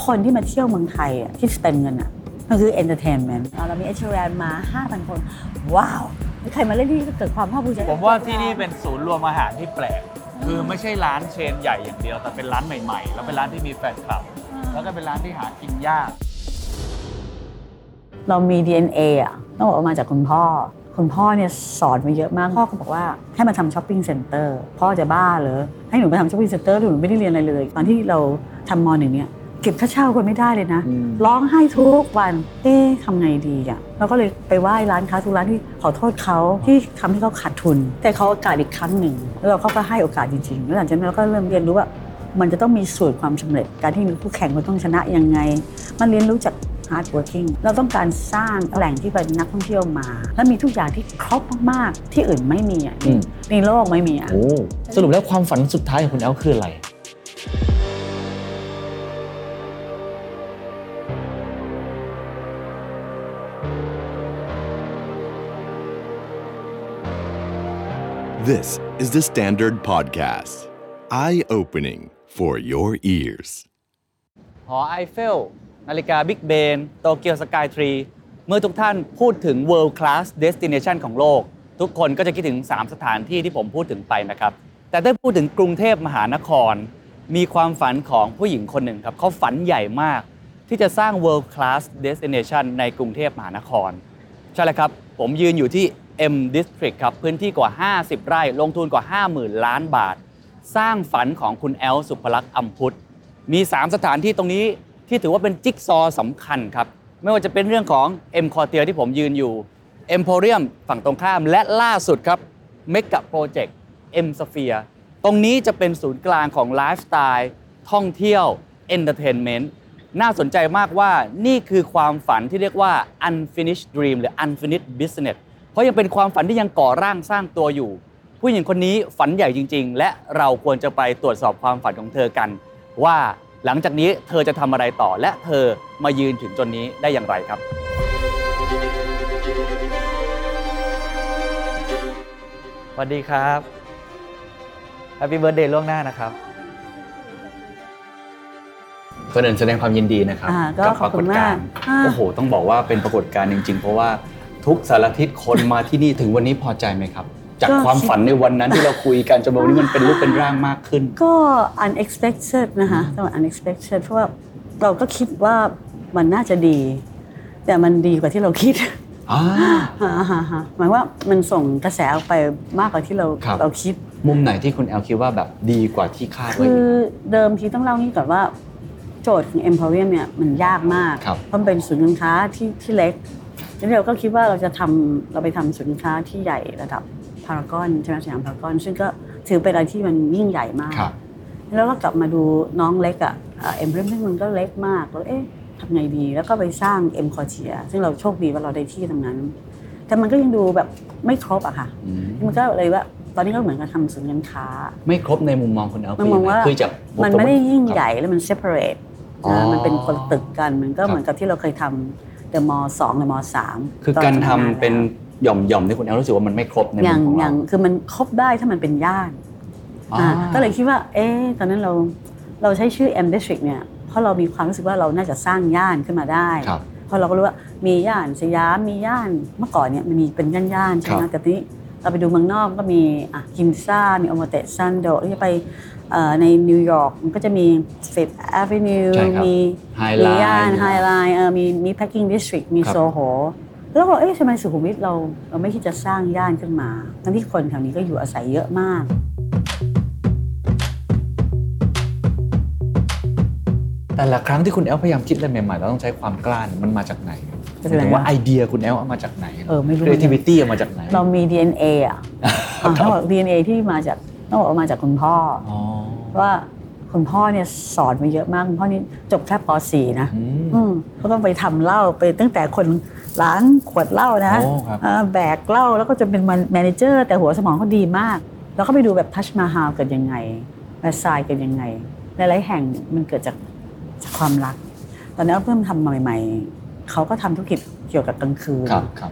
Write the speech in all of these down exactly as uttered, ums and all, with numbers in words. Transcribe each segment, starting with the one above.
คนที่มาเที่ยวเมืองไทยอ่ะที่สเปนเงินอ่ะมันคือเอนเตอร์เทนเมนต์เรามีเอชแรนมา ห้าพัน คนว้าวใครมาเล่นที่เกิดความภาคภูมิใจผมว่าที่นี่เป็นศูนย์รวมอาหารที่แปลกคือไม่ใช่ร้านเชนใหญ่อย่างเดียวแต่เป็นร้านใหม่ๆแล้วเป็นร้านที่มีแฟนคลับแล้วก็เป็นร้านที่หากินยากเรามี ดี เอ็น เอ อ่ะต้องบอกว่ามาจากคุณพ่อคุณพ่อเนี่ยสอนมาเยอะมากพ่อก็บอกว่าให้มาทำช้อปปิ้งเซ็นเตอร์พ่อจะบ้าเหรอให้หนูมาทำช้อปปิ้งเซ็นเตอร์หนูไม่ได้เรียนอะไรเลยตอนที่เราทำม.หนึ่งเนี่ยเก็บค่าเช่าคนไม่ได้เลยนะร้องไห้ทุกวันเอ๊ะทำไงดีอ่ะเราก็เลยไปไหว้ร้านค้าทุกร้านที่ขอโทษเขาที่ทำให้เขาขาดทุนแต่เขาโอกาสอีกครั้งหนึ่งแล้วเราเขาก็ให้โอกาสจริงๆแล้วหลังจากนั้นเราก็เริ่มเรียนรู้ว่ามันจะต้องมีสูตรความสำเร็จการที่มีคู่แข่งมันต้องชนะยังไงมันเรียนรู้จาก hard working เราต้องการสร้างแหล่งที่เป็นนักท่องเที่ยวมาและมีทุกอย่างที่ครบมากๆที่อื่นไม่มีอ่ะในโลกไม่มีอ่ะสรุปแล้วความฝันสุดท้ายของคุณแอลคืออะไร This is the Standard Podcast. Eye-opening for your ears. หอไอเฟลนาฬิกาบิ๊กเบนโตเกียวสกายทรีเมื่อทุกท่านพูดถึง World Class Destination ของโลกทุกคนก็จะคิดถึงสามสถานที่ที่ผมพูดถึงไปนะครับแต่ถ้าพูดถึงกรุงเทพมหานครมีความฝันของผู้หญิงคนหนึ่งครับเขาฝันใหญ่มากที่จะสร้าง World Class Destination ในกรุงเทพมหานครใช่แล้วครับผมยืนอยู่ที่ M District ครับพื้นที่กว่าห้าสิบไร่ลงทุนกว่า ห้าหมื่น ล้านบาทสร้างฝันของคุณแอลสุภลักษณ์อำพุทธมีสามสถานที่ตรงนี้ที่ถือว่าเป็นจิ๊กซอว์สำคัญครับไม่ว่าจะเป็นเรื่องของ M Quartier ที่ผมยืนอยู่ Emporium ฝั่งตรงข้ามและล่าสุดครับ Mega Project M Sphere ตรงนี้จะเป็นศูนย์กลางของไลฟ์สไตล์ท่องเที่ยว Entertainment น่าสนใจมากว่านี่คือความฝันที่เรียกว่า unfinished dream หรือ unfinished business เพราะยังเป็นความฝันที่ยังก่อร่างสร้างตัวอยู่ผู้หญิงคนนี้ฝันใหญ่จริงๆและเราควรจะไปตรวจสอบความฝันของเธอกันว่าหลังจากนี้เธอจะทำอะไรต่อและเธอมายืนถึงจนนี้ได้อย่างไรครับสวัสดีครับ Happy Birthday ล่วงหน้านะครับก่อนอื่นแสดงความยินดีนะครับกับปรากฏการณ์โอ้โหต้องบอกว่าเป็นปรากฏการณ์จริงๆเพราะว่าทุกสารทิศคนมาที่นี่ถึงวันนี้พอใจไหมครับจากความฝันในวันนั้นที่เราคุยกันจนวันนี้มันเป็นรูปเป็นร่างมากขึ้นก็ unexpected นะคะต้อง unexpected เพราะว่าเราก็คิดว่ามันน่าจะดีแต่มันดีกว่าที่เราคิดอ่าหมายว่ามันส่งกระแสออกไปมากกว่าที่เราเราคิดมุมไหนที่คุณแอลคิดว่าแบบดีกว่าที่คาดไว้คือเดิมทีต้องเล่านี่ก่อนว่าโจทย์ของ Emporium เนี่ยมันยากมากเพราะมันเป็นศูนย์การค้าที่ที่เล็กแล้วเราก็คิดว่าเราจะทำเราไปทำศูนย์การค้าที่ใหญ่ระดับพารากอนใช่ไหมสยามพารากอนซึ่งก็ถือเป็นอะไรที่มันยิ่งใหญ่มากแล้วก็กลับมาดูน้องเล็กอ่ะเอ็มเพรมซึ่งมันก็เล็กมากแล้วเอ๊ะทำไงดีแล้วก็ไปสร้างเอ็มคอร์เทียซึ่งเราโชคดีว่าเราได้ที่ตรงนั้นแต่มันก็ยังดูแบบไม่ครบอะค่ะมันก็เลยว่าตอนนี้ก็เหมือนกับทำศูนย์การค้าไม่ครบในมุมมองคุณเอาคือจากมันไม่ได้ยิ่งใหญ่แล้วมัน separate มันเป็นคนตึกกันมันก็เหมือนกับที่เราเคยทำเดอะมอลล์สองเดอะมอลล์สามคือการทำเป็นหย่อมๆที่คุณแอลรู้สึกว่ามันไม่ครบในมุมของเราคือมันครบได้ถ้ามันเป็นย่านก็เลยคิดว่าเอ๊ะตอนนั้นเราเราใช้ชื่อ M District เนี่ยเพราะเรามีความรู้สึกว่าเราน่าจะสร้างย่านขึ้นมาได้เพราะเราก็รู้ว่ามีย่านสยามมีย่านเมื่อก่อนเนี่ยมันมีเป็นย่านๆใช่ไหมแต่ทีนี้เราไปดูเมืองนอกก็มีอ่ะกินซ่ามีโอโมเตซันโดแล้วจะไปในนิวยอร์กมันก็จะมี Fifth Avenue มีมีย่านไฮไลน์เออมีมี Packing District มีโซโหแล้วบอกเอ๊ะทำไมสุขุมวิทเราเราไม่คิดจะสร้างย่านขึ้นมาทั้งที่คนแถวนี้ก็อยู่อาศัยเยอะมากแต่ละครั้งที่คุณแอลพยายามคิดอะไรใหม่ๆเราต้องใช้ความกล้ามันมาจากไหนหมายถึงว่าไอเดียคุณแอลเอามาจากไหนเออไม่รู้ creativity เอามาจากไหนเรามี ดี เอ็น เอ อ่ะเขาบอก ดี เอ็น เอ ที่มาจากต้องบอกว่ามาจากคุณพ่อว่าคุณพ่อเนี่ยสอนมาเยอะมากคุณพ่อนี่จบแค่ป สี่ นะเขาต้องไปทำเหล้าไปตั้งแต่คนล้างขวดเหล้านะแบกเหล้าแล้วก็จะเป็นแมเนเจอร์แต่หัวสมองเขาดีมากแล้วก็ไปดูแบบทัชมาฮาลเกิดยังไงแวร์ซายเกิดยังไงหลายๆแห่งมันเกิดจากจากความรักตอนนั้นเพิ่มทำใหม่ๆเขาก็ทำธุรกิจเกี่ยวกับกลางคืน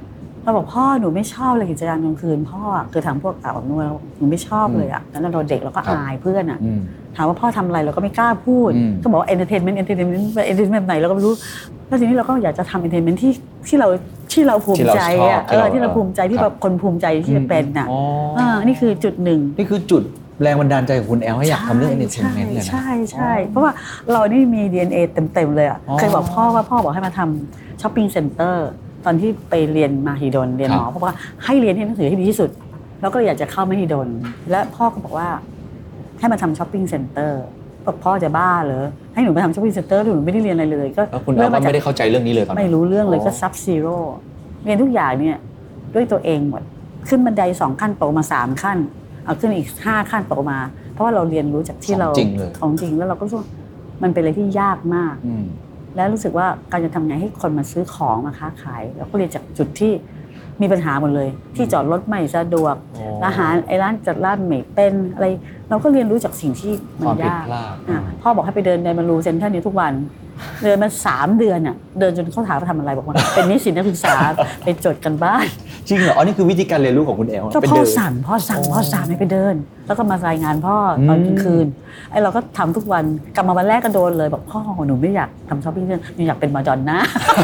เราบอกพ่อหนูไม่ชอบเลยกิจกรรมกลางคืนพ่อคือทางพวกอาบอบนวดหนูไม่ชอบเลยอ่ะแล้วเราเด็กเราก็อายเพื่อนอ่ะถามว่าพ่อทำอะไรเราก็ไม่กล้าพูดก็บอกว่าเอนเตอร์เทนเมนต์เอนเตอร์เทนเมนต์เอนเตอร์เทนเมนต์ไหนเราก็ไม่รู้แล้วทีนี้เราก็อยากจะทำเอนเตอร์เทนเมนต์ที่ที่เราที่เราภูมิใจอ่ะเออที่เราภูมิใจที่แบบคนภูมิใจที่จะเป็นอ่ะอ่านี่คือจุดหนึ่งนี่คือจุดแรงบันดาลใจของคุณแอลให้อยากทำเรื่องเอนเตอร์เทนเมนต์เลยนะใช่ใช่เพราะว่าเรานี่มี ดี เอ็น เอ เต็มๆเลยอ่ะเคยบอกพ่อว่าพ่อบอกให้มาทำช้อปปิ้งเซ็นเตอร์ตอนที่ไปเรียนมหิดลเรียนหมอเพราะว่าให้เรียนให้หนังสือให้ดีที่สุดแล้วก็เลยอยากจะเข้ามหิดลและพ่อก็บอกว่าให้มาทำช้อปปิ้งเซ็นเตอร์บอกพ่อจะบ้าเหรอให้หนูไปทำช้อปปิ้งเซ็นเตอร์หนูไม่ได้เรียนอะไรเลยก็คุณแอลก็ไม่ได้เข้าใจเรื่องนี้เลยตอนนั้นไม่รู้เรื่องเลยก็ซับซีโร่เรียนทุกอย่างเนี่ยด้วยตัวเองหมดขึ้นบันไดสองขั้นตกมาสามขั้นเอาขึ้นอีกห้าขั้นตกมาเพราะว่าเราเรียนรู้จากที่เราของจริงแล้วเราก็รู้ว่ามันเป็นอะไรที่ยากมากแล้วรู้สึกว่าการจะทำไงให้คนมาซื้อของมาค้าขายเราก็เรียนจากจุดที่มีปัญหาหมดเลยที่จอดรถไม่สะดวกอาหารไอ้ร้านจัดร้านไม่เป็นอะไรเราก็เรียนรู้จากสิ่งที่มันยากพ่อบอกให้ไปเดินในมารูเซ็นทรัลนี้ทุกวันเดินมาสามเดือนอ่ะเดินจนเขาถามว่าทำอะไรบอกว่าเป็นนิสิตนักศึกษาไปจดกันบ้านจริงเหรออ๋อนี่คือวิธีการเรียนรู้ของคุณแอลก็พ่อสั่งพ่อสั่งพ่อสั่งให้ไปเดินแล้วก็มารายงานพ่อตอนกลางคืนไอ้เราก็ทำทุกวันกลับมาวันแรกก็โดนเลยบอกพ่อหนูไม่อยากทำช้อปปิ้งหนูอยากเป็นมาดอนน่า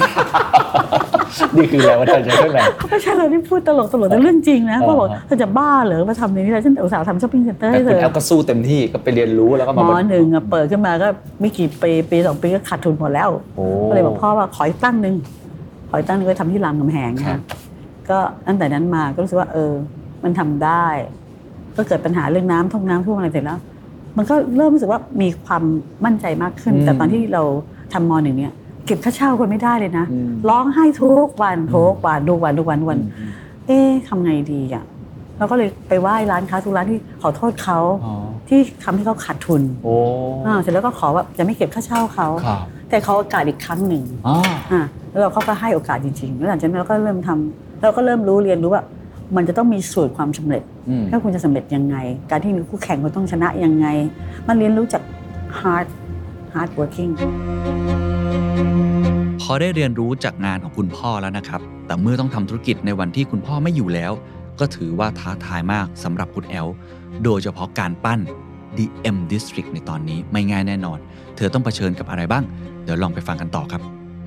นี่คือแรงบันดาลใจเรื่องอะไรไม่ใช่เลยที่พูดตลกตลกแต่เรื่องจริงนะพ่อบอกเธอจะบ้าเหรอมาทำในนี้แล้วฉันอุตส่าห์ทำช้อปปิ้งเซ็นเตอร์ให้เธอแต่คุณแอลก็สู้เต็มที่ก็ไปเรียนรู้แล้วก็มาหมอหนึ่งเปิดขึ้นมาก็ไม่กี่ปีปีสองปีก็ขาดทุนหมดแล้วก็เลยบอกพ่อว่าขออีกตั้งนึงขออีกตั้งนึงไปทำที่รามคำแหงนะก็ตั้งแต่นั้นมาก็รู้สึกว่าเออมันทำได้ก็เกิดปัญหาเรื่องน้ำท่วมน้ำท่วมอะไรเสร็จแล้วมันก็เริ่มรู้สึกว่ามีความมั่นใจมากขึ้นแต่ตอนที่เราทำม.หนึ่งเนี่ยเก็บค่าเช่าคนไม่ได้เลยนะร้องไห้ทุกวันทุกวันทุกวันทุกวันทุกวันเอ๊ะทำไงดีอ่ะเราก็เลยไปไหว้ร้านค้าทุกร้านที่ขอโทษเขาที่ทำให้เขาขาดทุนเสร็จแล้วก็ขอว่าจะไม่เก็บค่าเช่าเขาแต่เขาโอกาสอีกครั้งหนึ่งแล้วเราเขาก็ให้โอกาสจริงๆแล้วหลังจากนั้นเราก็เริ่มทำเราก็เริ่มรู้เรียนรู้ว่ามันจะต้องมีสูตรความสำเร็จถ้าคุณจะสำเร็จยังไงการที่มีคู่แข่งคุณต้องชนะยังไงมันเรียนรู้จาก hard hard working พอได้เรียนรู้จากงานของคุณพ่อแล้วนะครับแต่เมื่อต้องทำธุรกิจในวันที่คุณพ่อไม่อยู่แล้วก็ถือว่าท้าทายมากสำหรับคุณแอลโดยเฉพาะการปั้น The M District ในตอนนี้ไม่ง่ายแน่นอนเธอต้องเผชิญกับอะไรบ้างเดี๋ยวลองไปฟังกันต่อครับ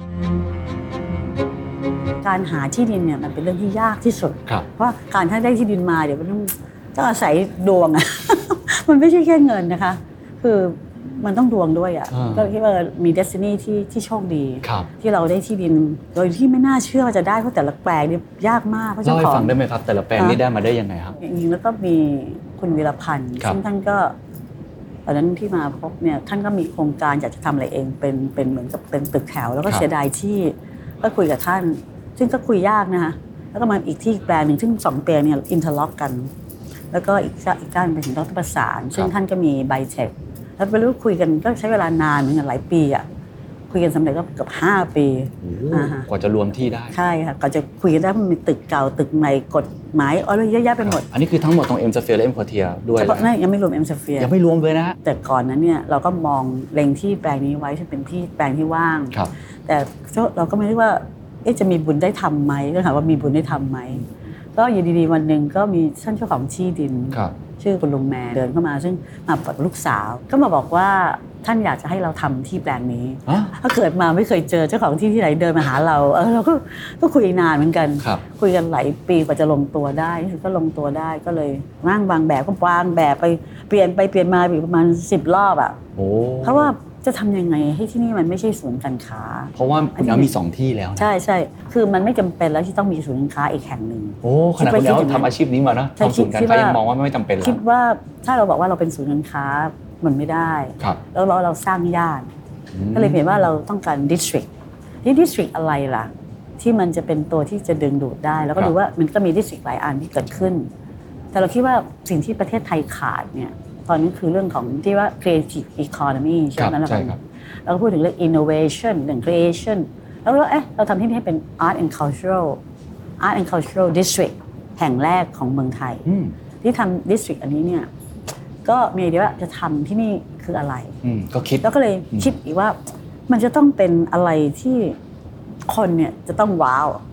การหาที่ดินเนี่ยมันเป็นเรื่องที่ยากที่สุดเพราะการถ้าได้ที่ดินมาเดี๋ยวมันต้องต้องอาศัยดวงอะ มันไม่ใช่แค่เงินนะคะคือมันต้องดวงด้วยอ่ะก็คิดว่ามีเดสตินีที่ที่โชคดีที่เราได้ที่ดินโดยที่ไม่น่าเชื่อว่าจะได้เพราะแต่ละแปลงนี่ยากมากเพราะเจ้าของเล่าให้ฟังได้ไหมครับแต่ละแปลงนี่ได้มาได้ยังไงครับจริงๆแล้วก็มีคุณวีรพันธ์ซึ่งท่านก็ตอนนั้นที่มาพบเนี่ยท่านก็มีโครงการอยากจะทำอะไรเองเป็นเป็นเหมือนกับเป็นตึกแถวแล้วก็เสียดายที่ก็คุยกับท่านซึ่งก็คุยยากนะคะแล้วก็มาอีกที่แปลงหนึ่งซึ่งสองแปลงเนี่ยอินเทอร์ล็อกกันแล้วก็อีกอีกด้านเป็นถึงดรประสานซึ่งท่านก็มีไบเทคแล้วไปรู้คุยกันก็ใช้เวลานานเหมือนกันหลายปีอ่ะคุยกันสำเร็จก็เกือบห้าปีกว่าจะรวมที่ได้ใช่ค่ะก็จะคุยกันได้มันมีตึกเก่าตึกใหม่กฎหมายอะไรเยอะแยะไปหมดอันนี้คือทั้งหมดตรง M Sphere และ M Quartier ด้วยเฉพาะนั่นยังไม่รวม M Sphere ยังไม่รวมเลยนะแต่ก่อนนั้นเนี่ยเราก็มองเล็งที่แปลงนี้ไว้ที่เป็นที่แปลงที่ว่างแต่เราก็ไม่รู้ว่าเอ๊ะจะมีบุญได้ทำไหมก็ถามว่ามีบุญได้ทำไหมก็อยู่ดีๆวันหนึ่งก็มีท่านเจ้าของที่ดินชื่อคุณลุงแมนเดินเข้ามาซึ่งมากับลูกสาวก็มาบอกว่าท่านอยากจะให้เราทำที่แปลงนี้ถ้าเกิดมาไม่เคยเจอเจ้าของที่ที่ไหนเดินมาหาเราเออเราก็ก็คุยนานเหมือนกันคุยกันหลายปีกว่าจะลงตัวได้ก็ลงตัวได้ก็เลยร่างวางแบบก็วางแบบไปเปลี่ยนไปเปลี่ยนมาอีกประมาณสิบรอบอ่ะเพราะว่าจะทำยังไงให้ที่นี่มันไม่ใช่ศูนย์การค้าเพราะว่าคุณแอลมีสองที่แล้วใช่ใช่คือมันไม่จำเป็นแล้วที่ต้องมีศูนย์การค้าอีกแห่งหนึ่งโอ้ขนาดคุณแอลทำอาชีพนี้มานะทำศูนย์การค้ายังมองว่าไม่จำเป็นแล้วคิดว่าถ้าเราบอกว่าเราเป็นศูนย์การค้ามันไม่ได้แล้วเราเราสร้างย่านก็เลยเห็นว่าเราต้องการดิสทริกที่ดิสทริกอะไรล่ะที่มันจะเป็นตัวที่จะดึงดูดได้แล้วก็ดูว่ามันก็มีดิสทริกหลายอันที่เกิดขึ้นแต่เราคิดว่าสิ่งที่ประเทศไทยขาดเนี่ยตอนนี้คือเรื่องของที่ว่า creative economy ใช่ไหมล่ะครับเราก็พูดถึงเรื่อง innovation เรื่อง creation แล้วก็เอ๊ะเราทำที่นี่ให้เป็น art and cultural art and cultural district แห่งแรกของเมืองไทยที่ทำ district อันนี้เนี่ยก็มีไอเดียว่าจะทำที่นี่คืออะไรก็คิดแล้วก็เลยคิดอีกว่ามันจะต้องเป็นอะไรที่คนเนี่ยจะต้องว้าว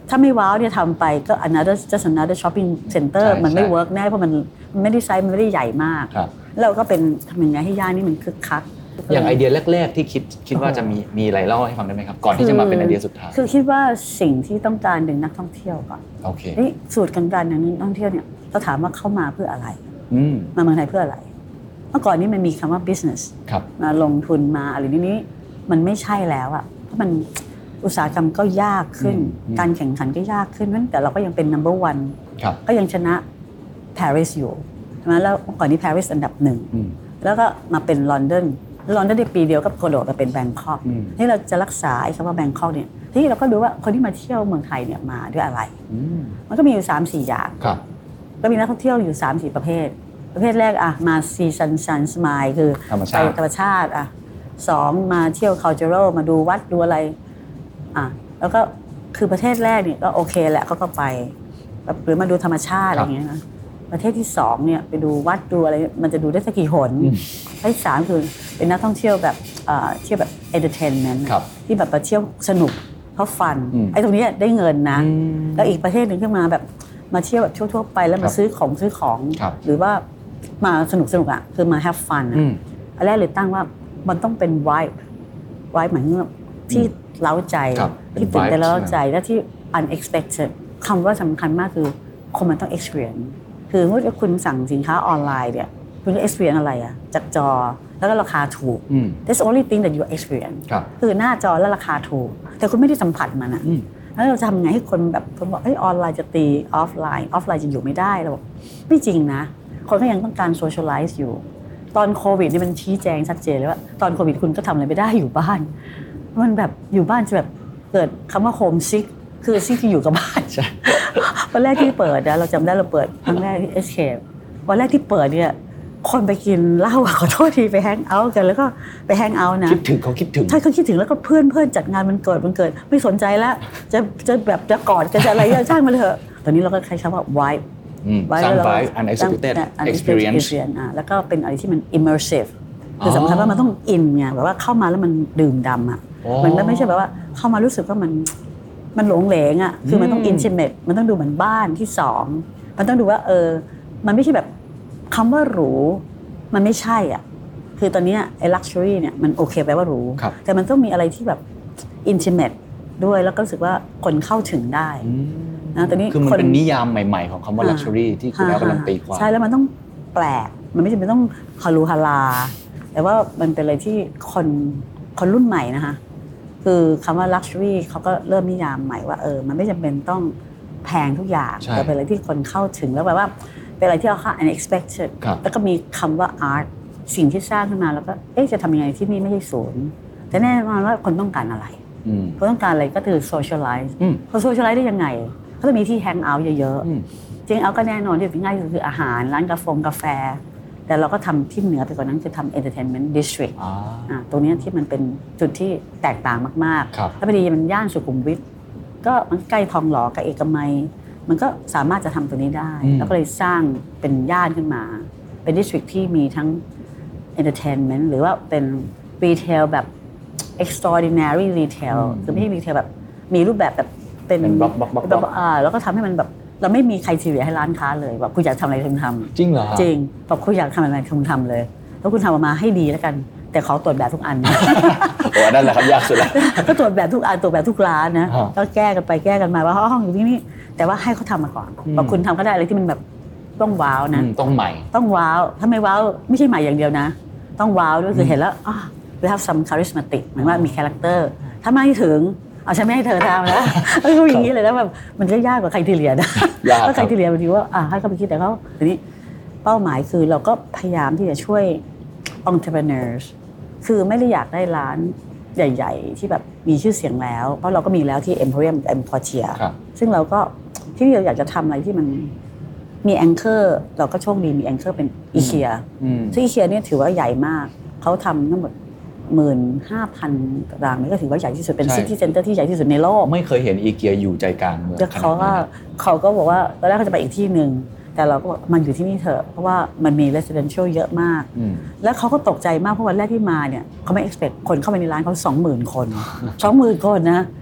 ถ้าไม่ว้าวเนี่ยทำไปก็ another just another shopping center มันไม่ work แน่เพราะมันมันไม่ได้ไซส์มันไม่ได้ใหญ่มากแล้วก็เป็นทำยังไงให้ย่านนี้มันคึกคักอย่างไอเดียแรกๆที่คิดคิดว่าจะมีมีอะไรเล่าให้ฟังได้ไหมครับก่อนที่จะมาเป็นไอเดียสุดท้ายคือคิดว่าสิ่งที่ต้องการดึงนักท่องเที่ยวก่อนโอเคนี่สูตรการดึงนักท่องเที่ยวเนี่ยเราถามว่าเข้ามาเพื่ออะไรมาเมืองไทยเพื่ออะไรเมื่อก่อนนี้มันมีคำว่า business มาลงทุนมาอะไรนี้นี้มันไม่ใช่แล้วอ่ะเพราะมันอุตสาหกรรมก็ยากขึ้นการแข่งขันก็ยากขึ้นแต่เราก็ยังเป็น number one ก็ยังชนะ Paris อยู่ใช่ไหมแล้วก่อนนี้ Paris อันดับหนึ่งแล้วก็มาเป็นลอนดอนลอนดอนได้ปีเดียวก็โกระโดดมาเป็นแบงคอกที่เราจะรักษาไอ้คำว่าแบงคอกเนี่ยที่เราก็ดูว่าคนที่มาเที่ยวเมืองไทยเนี่ยมาด้วยอะไรมันก็มีอยู่ สามสี่ อย่างก็มีนักท่องเที่ยวอยู่ สามสี่ ประเภทประเภทแรกอ่ะมาซีซันซันสมายคือไปธรรมชาติอ่ะสองมาเที่ยว cultural มาดูวัดดูอะไรอ่ะแล้วก็คือประเทศแรกเนี่ยก็โอเคแหละเขาก็ไปหรือมาดูธรรมชาติอะไรอย่างเงี้ยนะประเทศที่สองเนี่ยไปดูวัดดูอะไรมันจะดูได้สักกี่หนประเทศที่สามคือเป็นนักท่องเที่ยวแบบเที่ยวแบบ entertainment ที่แบบมาเที่ยวสนุกเพราะฟันไอ้ตรงนี้ได้เงินนะแล้วอีกประเทศหนึ่งขึ้นมาแบบมาเที่ยวแบบทั่วๆไปแล้วมาซื้อของซื้อของหรือว่ามาสนุกสนุกอ่ะคือมา have fun อ่ะอันแรกเลยตั้งว่ามันต้องเป็น vibe vibe หมายถึงที่เล้าใจที่ตื่นเต้นแล้วเล้าใจและที่ unexpected คำว่าสำคัญมากคือคนมันต้อง experience คือเมื่อคุณสั่งสินค้าออนไลน์เนี่ยคุณจะ experience อะไรอ่ะจากจอแล้วก็ราคาถูก that's the only thing that you experience คือหน้าจอแล้วราคาถูกแต่คุณไม่ได้สัมผัสมันอ่ะแล้วเราจะทำไงให้คนแบบคนบอกเฮ้ยออนไลน์จะตีออฟไลน์ออฟไลน์จะอยู่ไม่ได้เราบอกไม่จริงนะคนก็ยังต้องการ socialize อยู่ตอนโควิดนี่มันชี้แจงชัดเจนเลยว่าตอนโควิดคุณก็ทำอะไรไม่ได้อยู่บ้านมันแบบอยู่บ้านจะแบบเกิดคำว่า home sick คือซิกที่อยู่กับบ้านใช่วันแรกที่เปิดนะเราจำได้เราเปิดครั้งแรกที่ Escape วันแรกที่เปิดเนี่ยคนไปกินเหล้าขอโทษทีไปแฮงเอาท์กันแล้วก็ไปแฮงเอาท์นะคิดถึงเขาคิดถึงใช่เขาคิดถึงแล้วก็เพื่อนเพื่อนจัดงานมันเกิดมันเกิดไม่สนใจแล้วจะจะแบบจะกอดกันจะอะไรก็ช่างมันเถอะตอนนี้เราก็ใช้คำว่า vibe สร้าง vibe unexpected experience แล้วก็เป็นอะไรที่มัน immersive คือสำคัญว่ามันต้องอินไงแบบว่าเข้ามาแล้วมันดื่มด่ำอ่ะมันไม่ใช่แบบว่าเข้ามารู้สึกว่ามันมันหลงเหลงอ่ะคือมันต้อง intimate มันต้องดูเหมือนบ้านที่สองมันต้องดูว่าเออมันไม่ใช่แบบคำว่าหรูมันไม่ใช่อ่ะคือตอนนี้ไอ้ luxury เนี่ยมันโอเคแปลว่าหรูแต่มันต้องมีอะไรที่แบบ intimate ด้วยแล้วก็รู้สึกว่าคนเข้าถึงได้นะตอนนี้คือมันเป็นนิยามใหม่ๆของคำว่า luxury ที่คุณแล้วกำลังตีความใช่แล้วมันต้องแปลกมันไม่จำเป็นต้องฮารูฮาราแต่ว่ามันเป็นอะไรที่คนคนรุ่นใหม่นะคะคือคำว่า luxury เขาก็เริ่มนิยามใหม่ว่าเออมันไม่จำเป็นต้องแพงทุกอย่างแต่เป็นอะไรที่คนเข้าถึงแล้วแบบว่าเป็นอะไรที่เราคาด unexpected แล้วก็มีคำว่า art สิ่งที่สร้างขึ้นมาแล้วก็เอ๊ะจะทำยังไงที่นี่ไม่ใช่ศูนย์แต่แน่นอนว่าคนต้องการอะไรคนต้องการอะไรก็คือ socialize เขา socialize ได้ยังไงเขาจะมีที่ hang out เยอะๆ hang out ก็แน่นอนที่ง่ายที่สุดคืออาหารร้านกาแฟกาแฟแต่เราก็ทำที่เหนือไปกว่านั้นคือทำ entertainment district อ่าตรงนี้ที่มันเป็นจุดที่แตกต่างมากๆแล้วพอดีมันย่านสุขุมวิทก็มันใกล้ทองหล่อกับเอกมัยมันก็สามารถจะทำตัวนี้ได้แล้วก็เลยสร้างเป็นย่านขึ้นมาเป็น district ที่มีทั้ง entertainment หรือว่าเป็น retail แบบ extraordinary retail คือไม่ใช่ retail แบบมีรูปแบบแบบเป็นบล็อกบล็อกบล็อกอ่าแล้วก็ทำให้มันแบบเราไม่มีใครทีเรียให้ร้านค้าเลยแบบคุณอยากทำอะไรคุณทำจริงเหรอจริงแบบคุณอยากทำอะไรคุณทำเลยแล้วคุณทำออกมาให้ดีแล้วกันแต่ขอตรวจแบบทุกอันโอ้นั่นแหละครับยากสุดแล้วก็ตรวจแบบทุกอันตรวจแบบทุกร้านนะก็แก้กันไปแก้กันมาว่าห้องอยู่ที่นี่แต่ว่าให้เขาทำมาก่อนพอคุณทำก็ได้อะไรที่มันแบบต้องว้าวนะต้องใหม่ต้องว้าวถ้าไม่ว้าวไม่ใช่ใหม่อย่างเดียวนะต้องว้าวด้วยคือเห็นแล้วอ๋อ we have some charismatic หมายว่ามีคาแรคเตอร์ถ้าไม่ถึงเอาฉันไม่ให้เธอทำแล้วก็อย่างนี้เลยแล้วแบบมันก็ยากกว่าใครที่เรียนนะก็ใครที่เรียนบางทีว่าอ่าให้เขาไปคิดแต่เขาทีนี้เป้าหมายคือเราก็พยายามที่จะช่วย entrepreneurs คือไม่ได้อยากได้ร้านใหญ่ๆที่แบบมีชื่อเสียงแล้วเพราะเราก็มีแล้วที่ Emporium Emportia ซึ่งเราก็ที่เราอยากจะทำอะไรที่มันมีแองเกอร์เราก็โชคดีมีแองเกอร์เป็น IKEA ซึ่ง IKEA เนี่ยถือว่าใหญ่มากเขาทำทั้งหมดหมื่นห้าพันตารางนี่ก็ถือว่าใหญ่ที่สุดเป็นซิตี้เซ็นเตอร์ที่ใหญ่ที่สุดในโลกไม่เคยเห็นอีเกียอยู่ใจกลางเมืองเขาก็เขาก็บอกว่าตอนแรกเขาจะไปอีกที่หนึ่งแต่เราก็บอกมันอยู่ที่นี่เถอะเพราะว่ามันมี residential เยอะมากแล้วเขาก็ตกใจมากเพราะวันแรกที่มาเนี่ยเขาไม่ expect คนเข้าไปในร้านเขา สองหมื่น คน สองหมื่น คนนะ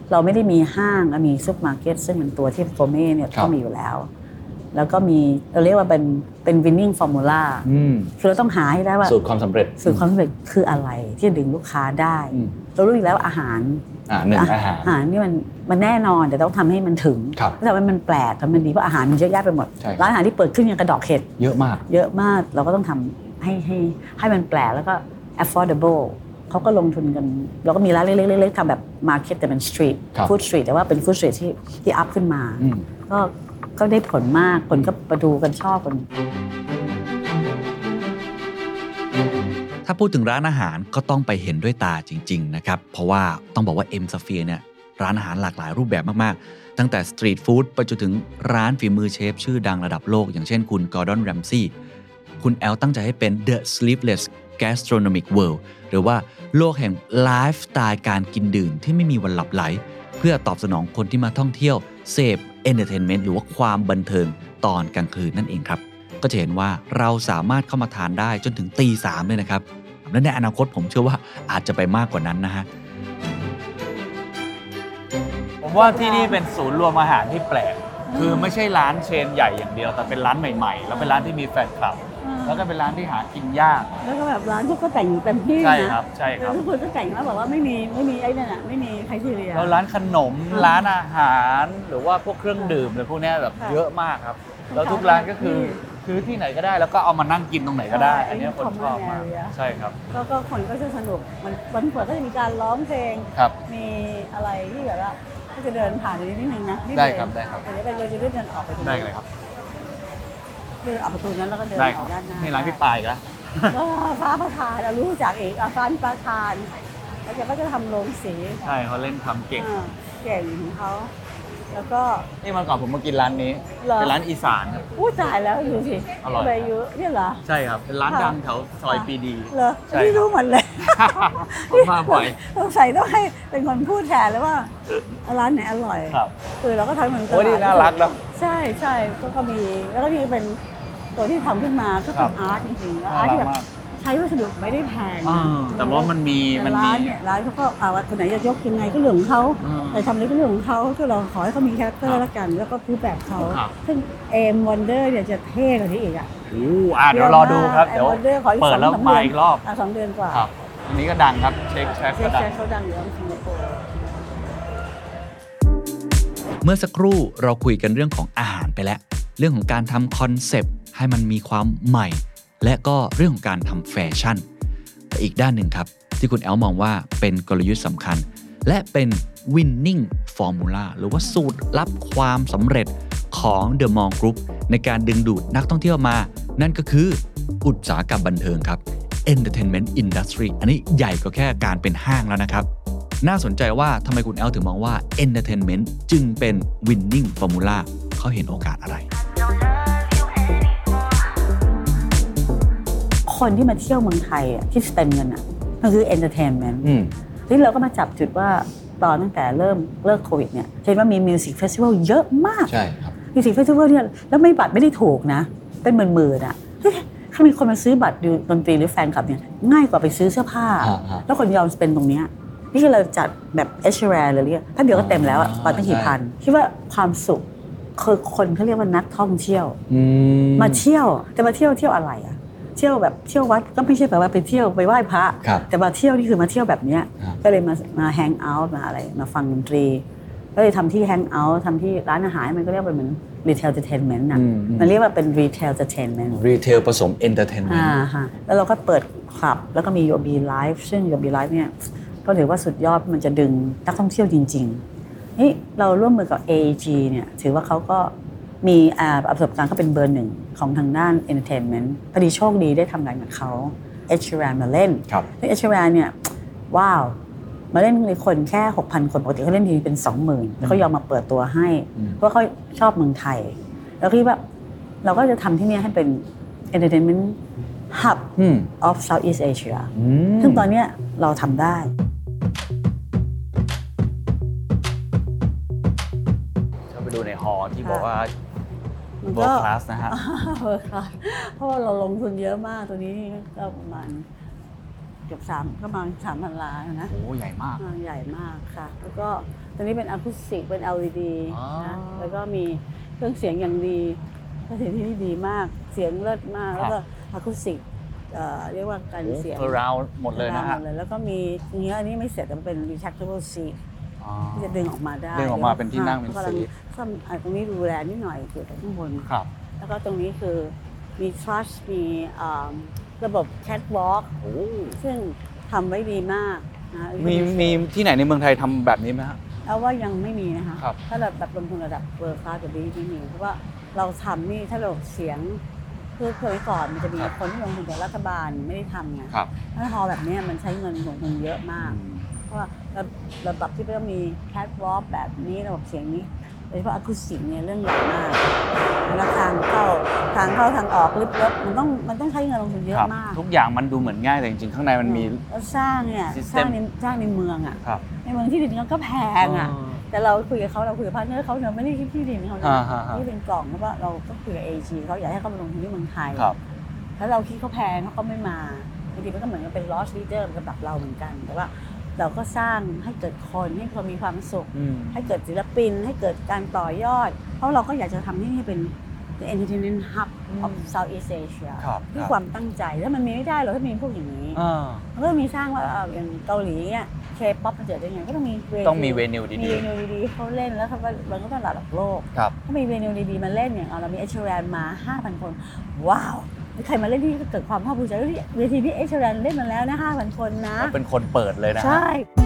เราไม่ได้มีห้างมีซุปเปอร์มาร์เก็ตซึ่งเป็นตัวที่โกเม่เนี่ยก็มีอยู่แล้วแล้วก็มีเราเรียกว่าเป็นเป็น winning formula คือเราต้องหาให้ได้ว่าสูตรความสำเร็จสูตรความสำเร็จคืออะไรที่จะดึงลูกค้าได้เรารู้อยู่แล้วอาหารอ่าหนึ่งอาหารอาหารนี่มันมันแน่นอนแต่ต้องทำให้มันถึงแต่ว่ามันแปลกแต่มันดีเพราะอาหารมันเยอะแยะไปหมดร้านอาหารที่เปิดขึ้นอย่างกระดอกเห็ดเยอะมากเยอะมากเราก็ต้องทำให้ให้ให้มันแปลกแล้วก็ affordable เขาก็ลงทุนกันเราก็มีร้านเล็กๆๆทำแบบ market แต่เป็น street food street แต่ว่าเป็น food street ที่ที่ up ขึ้นมาก็ก็ได้ผลมากคนก็มาดูกันชอบกันถ้าพูดถึงร้านอาหารก็ต้องไปเห็นด้วยตาจริงๆนะครับเพราะว่าต้องบอกว่า M Sphere เนี่ยร้านอาหารหลากหลายรูปแบบมากๆตั้งแต่สตรีทฟู้ดไปจนถึงร้านฝีมือเชฟชื่อดังระดับโลกอย่างเช่นคุณกอร์ดอน แรมซี่คุณแอลตั้งใจให้เป็น The Sleepless Gastronomic World หรือว่าโลกแห่งไลฟ์สไตล์การกินดื่มที่ไม่มีวันหลับไหลเพื่อตอบสนองคนที่มาท่องเที่ยวเสพ entertainment หรือว่าความบันเทิงตอนกลางคืนนั่นเองครับก็จะเห็นว่าเราสามารถเข้ามาทานได้จนถึงตีสามเลยนะครับและในอนาคตผมเชื่อว่าอาจจะไปมากกว่านั้นนะฮะผมว่าที่นี่เป็นศูนย์รวมอาหารที่แปลกคือไม่ใช่ร้านเชนใหญ่อย่างเดียวแต่เป็นร้านใหม่ๆแล้วเป็นร้านที่มีแฟนคลับแล้วก็เป็นร้านที่หากินยากแล้วก็แบบร้านที่ก็แต่งเต็มที่นะใช่ครับใช่ครับทุกคนก็แต่งแล้วบอกว่าไม่มีไม่มีไอ้นั่นน่ะไม่มีไครทีเรียแล้วร้านขนมร้านอาหารหรือว่าพวกเครื่องดื่มอะไรพวกนี้แบบเยอะมากครับแล้วทุกร้านก็คือคือที่ไหนก็ได้แล้วก็เอามานั่งกินตรงไหนก็ได้อันนี้คนชอบมากใช่ครับก็ก็คนก็จะสนุกมันวันเปิดก็จะมีการร้องเพลงมีอะไรที่แบบว่าก็จะเดินผ่านนิดนึงนะได้ครับได้ครับเดี๋ยวไปเราจะเดินออกไปได้เลยครับเดินออกประตูนั้นแล้วก็เดินออกด้านหน้านี่ร้านพี่ปายแล้วฟ้าประธานเรารู้จักเองฟ้าประธานแล้วแกก็จะทำโรงสีใช่เขาเล่นทำเก่งเก่งของเขาแล้วก็นี่มันก่อนผมมากินร้านนี้เป็นร้านอีสานครับอู้จ่ายแล้วดูสิอร่อยไปเยอะนี่เหรอใช่ครับเป็นร้านดังแถวซอยปีดีเหรอไม่รู้หมดเลยผมมาบ่อยต้องใส่ต้องให้เป็นคนพูดแทนเลยว่าร้านไหนอร่อยครับคือเราก็ทำเหมือนกันโอ้ยน่ารักนะใช่ใช่ก็มีแล้วก็มีเป็นตัวที่ทำขึ้นมาก็เป็นอาร์ตจริงๆแล้วอาร์ตที่แบบใช้วัสดุไม่ได้แพงแต่ว่ามันมีมันมีร้านเนี่ยร้านเขาก็เอาว่าคนไหนจะยกยังไงก็เรื่องของเขาแต่ทำอะไรก็เรื่องของเขาก็เราขอให้เขามีแคคเตอร์ละกันแล้วก็รูปแบบเขาซึ่งเอ็มวันเดอร์เนี่ยจะเท่กว่านี้อีกอ่ะโอ้อ่ะเดี๋ยวรอดูครับเดี๋ยวเปิดแล้วมาอีกรอบสองเดือนกว่าครับอันนี้ก็ดังครับเช็คแชฟก็ดังเขาดังอยู่ที่สิงคโปร์เมื่อสักครู่เราคุยกันเรื่องของอาหารไปแล้วเรื่องของการทำคอนเซปต์ให้มันมีความใหม่และก็เรื่องของการทำแฟชั่นแต่อีกด้านหนึ่งครับที่คุณแอลมองว่าเป็นกลยุทธ์สำคัญและเป็น winning formula หรือว่าสูตรลับความสำเร็จของ The Mall Group ในการดึงดูดนักท่องเที่ยวมานั่นก็คืออุตสาหกรรมบันเทิงครับ Entertainment Industry อันนี้ใหญ่กว่าแค่การเป็นห้างแล้วนะครับน่าสนใจว่าทำไมคุณแอลถึงมองว่า Entertainment จึงเป็น winning formula เขาเห็นโอกาสอะไรคนที่มาเที่ยวเมืองไทยอ่ะที่สเปนเงินอ่ะมันคือ entertainment ที่เราก็มาจับจุดว่าตอนตั้งแต่เริ่มเลิกโควิดเนี่ยเห็นว่ามีมิวสิกเฟสติวัลเยอะมากใช่ครับมิวสิกเฟสติวัลเนี่ยแล้วไม่บัตรไม่ได้ถูกนะเป็นหมื่นๆอ่ะถ้ามีคนมาซื้อบัตรดูดนตรีหรือแฟนคลับเนี่ยง่ายกว่าไปซื้อเสื้อผ้าแล้วคนยอมสเปนตรงเนี้ยนี่ก็เราจัดแบบเอชแรร์เลยเรียกถ้าเดี๋ยวก็เต็มแล้วอ่ะบัตรตั้งกี่พันคิดว่าความสุขคือคนเขาเรียกว่านักท่องเที่ยวมาเที่ยวแต่มาเที่ยวเที่ยวอะไรอ่ะเที่ยวแบบเที่ยววัดก็ไม่ใช่แบบว่าไปเที่ยวไปไหว้พระแต่มาเที่ยวนี่คือมาเที่ยวแบบนี้ก็เลยมามาแฮงเอาท์มาอะไรมาฟังดนตรีก็เลยทำที่แฮงเอาท์ทำที่ร้านอาหารมันก็เรียกว่าเหมือนรีเทลเอนเตอร์เทนเมนต์นะมันเรียกว่าเป็นรีเทลเอนเตอร์เทนเมนต์รีเทลผสมเอนเตอร์เทนเมนต์อ่าฮะแล้วเราก็เปิดคลับแล้วก็มีโยบีไลฟ์ซึ่งโยบีไลฟ์เนี่ยก็ถือว่าสุดยอดมันจะดึงนักท่องเที่ยวจริงๆนี่เราร่วมมือกับ เอ อี จี เนี่ยถือว่าเขาก็มีประสบการณ์เขาเป็นเบอร์หนึ่งของทางด้าน entertainment พอดีโชคดีได้ทำงานกับเขาเอชแรนมาเล่นซึ่งเอชแรนเนี่ยว้าวมาเล่นในคนแค่ หกพัน คนปกติเขาเล่นทีเป็น สองหมื่น แล้วเขายอมมาเปิดตัวให้เพราะเขาชอบเมืองไทยแล้วคิดว่าเราก็จะทำที่นี่ให้เป็น entertainment hub of Southeast Asia ซึ่งตอนนี้เราทำได้เข้าไปดูในฮอลล์ที่บอกว่าเวิร์คคลาสนะฮะเวิร์คคลาสเพราะว่าเราลงทุนเยอะมากตัวนี้ก็ประมาณเกือบสามก็ประมาณสามพันล้านนะโอ้ใหญ่มากอ่าใหญ่มากค่ะแล้วก็ตัวนี้เป็นอะคูสติกเป็น แอล อี ดีอ๋อนะแล้วก็มีเครื่องเสียงอย่างดีเครื่องเสียงที่ดีมากเสียงเลิศมากแล้วก็อะคูสติกเอ่อเรียกว่าการเสียงเออราวหมดเลยนะฮะหมดเลยแล้วก็มีเนี้ยอันนี้ไม่เสร็จแต่มันเป็น retractable seat อ๋อที่จะดึงออกมาได้ดึงออกมาเป็นที่นั่งเป็นกำลัซีทซ่อมอ่ะตรงนี้ดูแลนิดหน่อยเกี่ยวกับข้างบนครับแล้วก็ตรงนี้คือมี truss มีอ่าระบบ catwalk โอ้ซึ่งทำไว้ดีมากนะมีมีที่ไหนในเมืองไทยทำแบบนี้ไหมฮะเอาว่ายังไม่มีนะคะครับถ้าเราแบบลงทุนระดับเวอร์คลาสแบบนี้ไม่มีเพราะว่าเราทำนี่ถ้าเราเสียงเพื่อเคยก่อนมันจะมีคนที่ลงทุนจากรัฐบาลไม่ได้ทำไงครับถ้าฮอลล์แบบนี้มันใช้เงินลงทุนเยอะมาก เพราะว่าระระบบที่ต้องมีแคทวอล์กแบบนี้ระบบเสียงนี้โดยเฉพาะอะคูสติกเนี่ยเรื่องใหญ่มากแล้วทางเข้าทางเข้าทางออกลิฟต์รถมันต้องมันต้องใช้เงินลงทุนเยครัอะบมากทุกอย่างมันดูเหมือนง่ายแต่จริงๆ ข้างในมันมีแล้วสร้างเนี่ย system สร้างในสร้างในเมืองอ่ะครับในเมืองที่ดินก็แพงอ่ะแต่เราคุยกับเขาเราคุยกับพาร์ทเนอร์เขาเราไม่ได้คิดที่ดินเขานะอ่าฮะฮะที่เป็นกล่องเพราะว่าเราก็คุยกับเอจีเขาอยากให้เขามาลงทุนที่เมืองไทยครับแล้วเราคิดเขาแพงเขาก็ไม่มาบางทีมันก็เหมือนกับเป็น loss leader สำหรับเราเหมือนกันแต่ว่าเราก็สร้างให้เกิดคนให้คนมีความสุขอืมให้เกิดศิลปินให้เกิดการต่อยอด เพราะเราก็อยากจะทำที่นี่เป็น the entertainment hub of Southeast Asia ครับด้วยครับความตั้งใจถ้ามันมีไม่ได้หรอกถ้ามีพวกอย่างนี้อ่ามันก็มีสร้างว่าเอ่ออย่างเกาหลีเนี่ย K-pop มันเกิดได้ไงก็ต้องมีเวทีต้องมีเวนิวมีดีเวนิวดีๆเขาเล่นแล้วเขาก็มันก็ต้องระดับโลกๆ ครับถ้ามีเวนิวดีๆมาเล่นอย่างเรามีเอชแรนมา ห้าพัน คน ว้าวใครมาเล่นที่ก็เกิดความภาคภูมิใจว่าเวทีที่เอชแรนเล่นมาแล้วนะ ห้าพัน คนนะเป็นคนเปิดเลยนะฮะใช่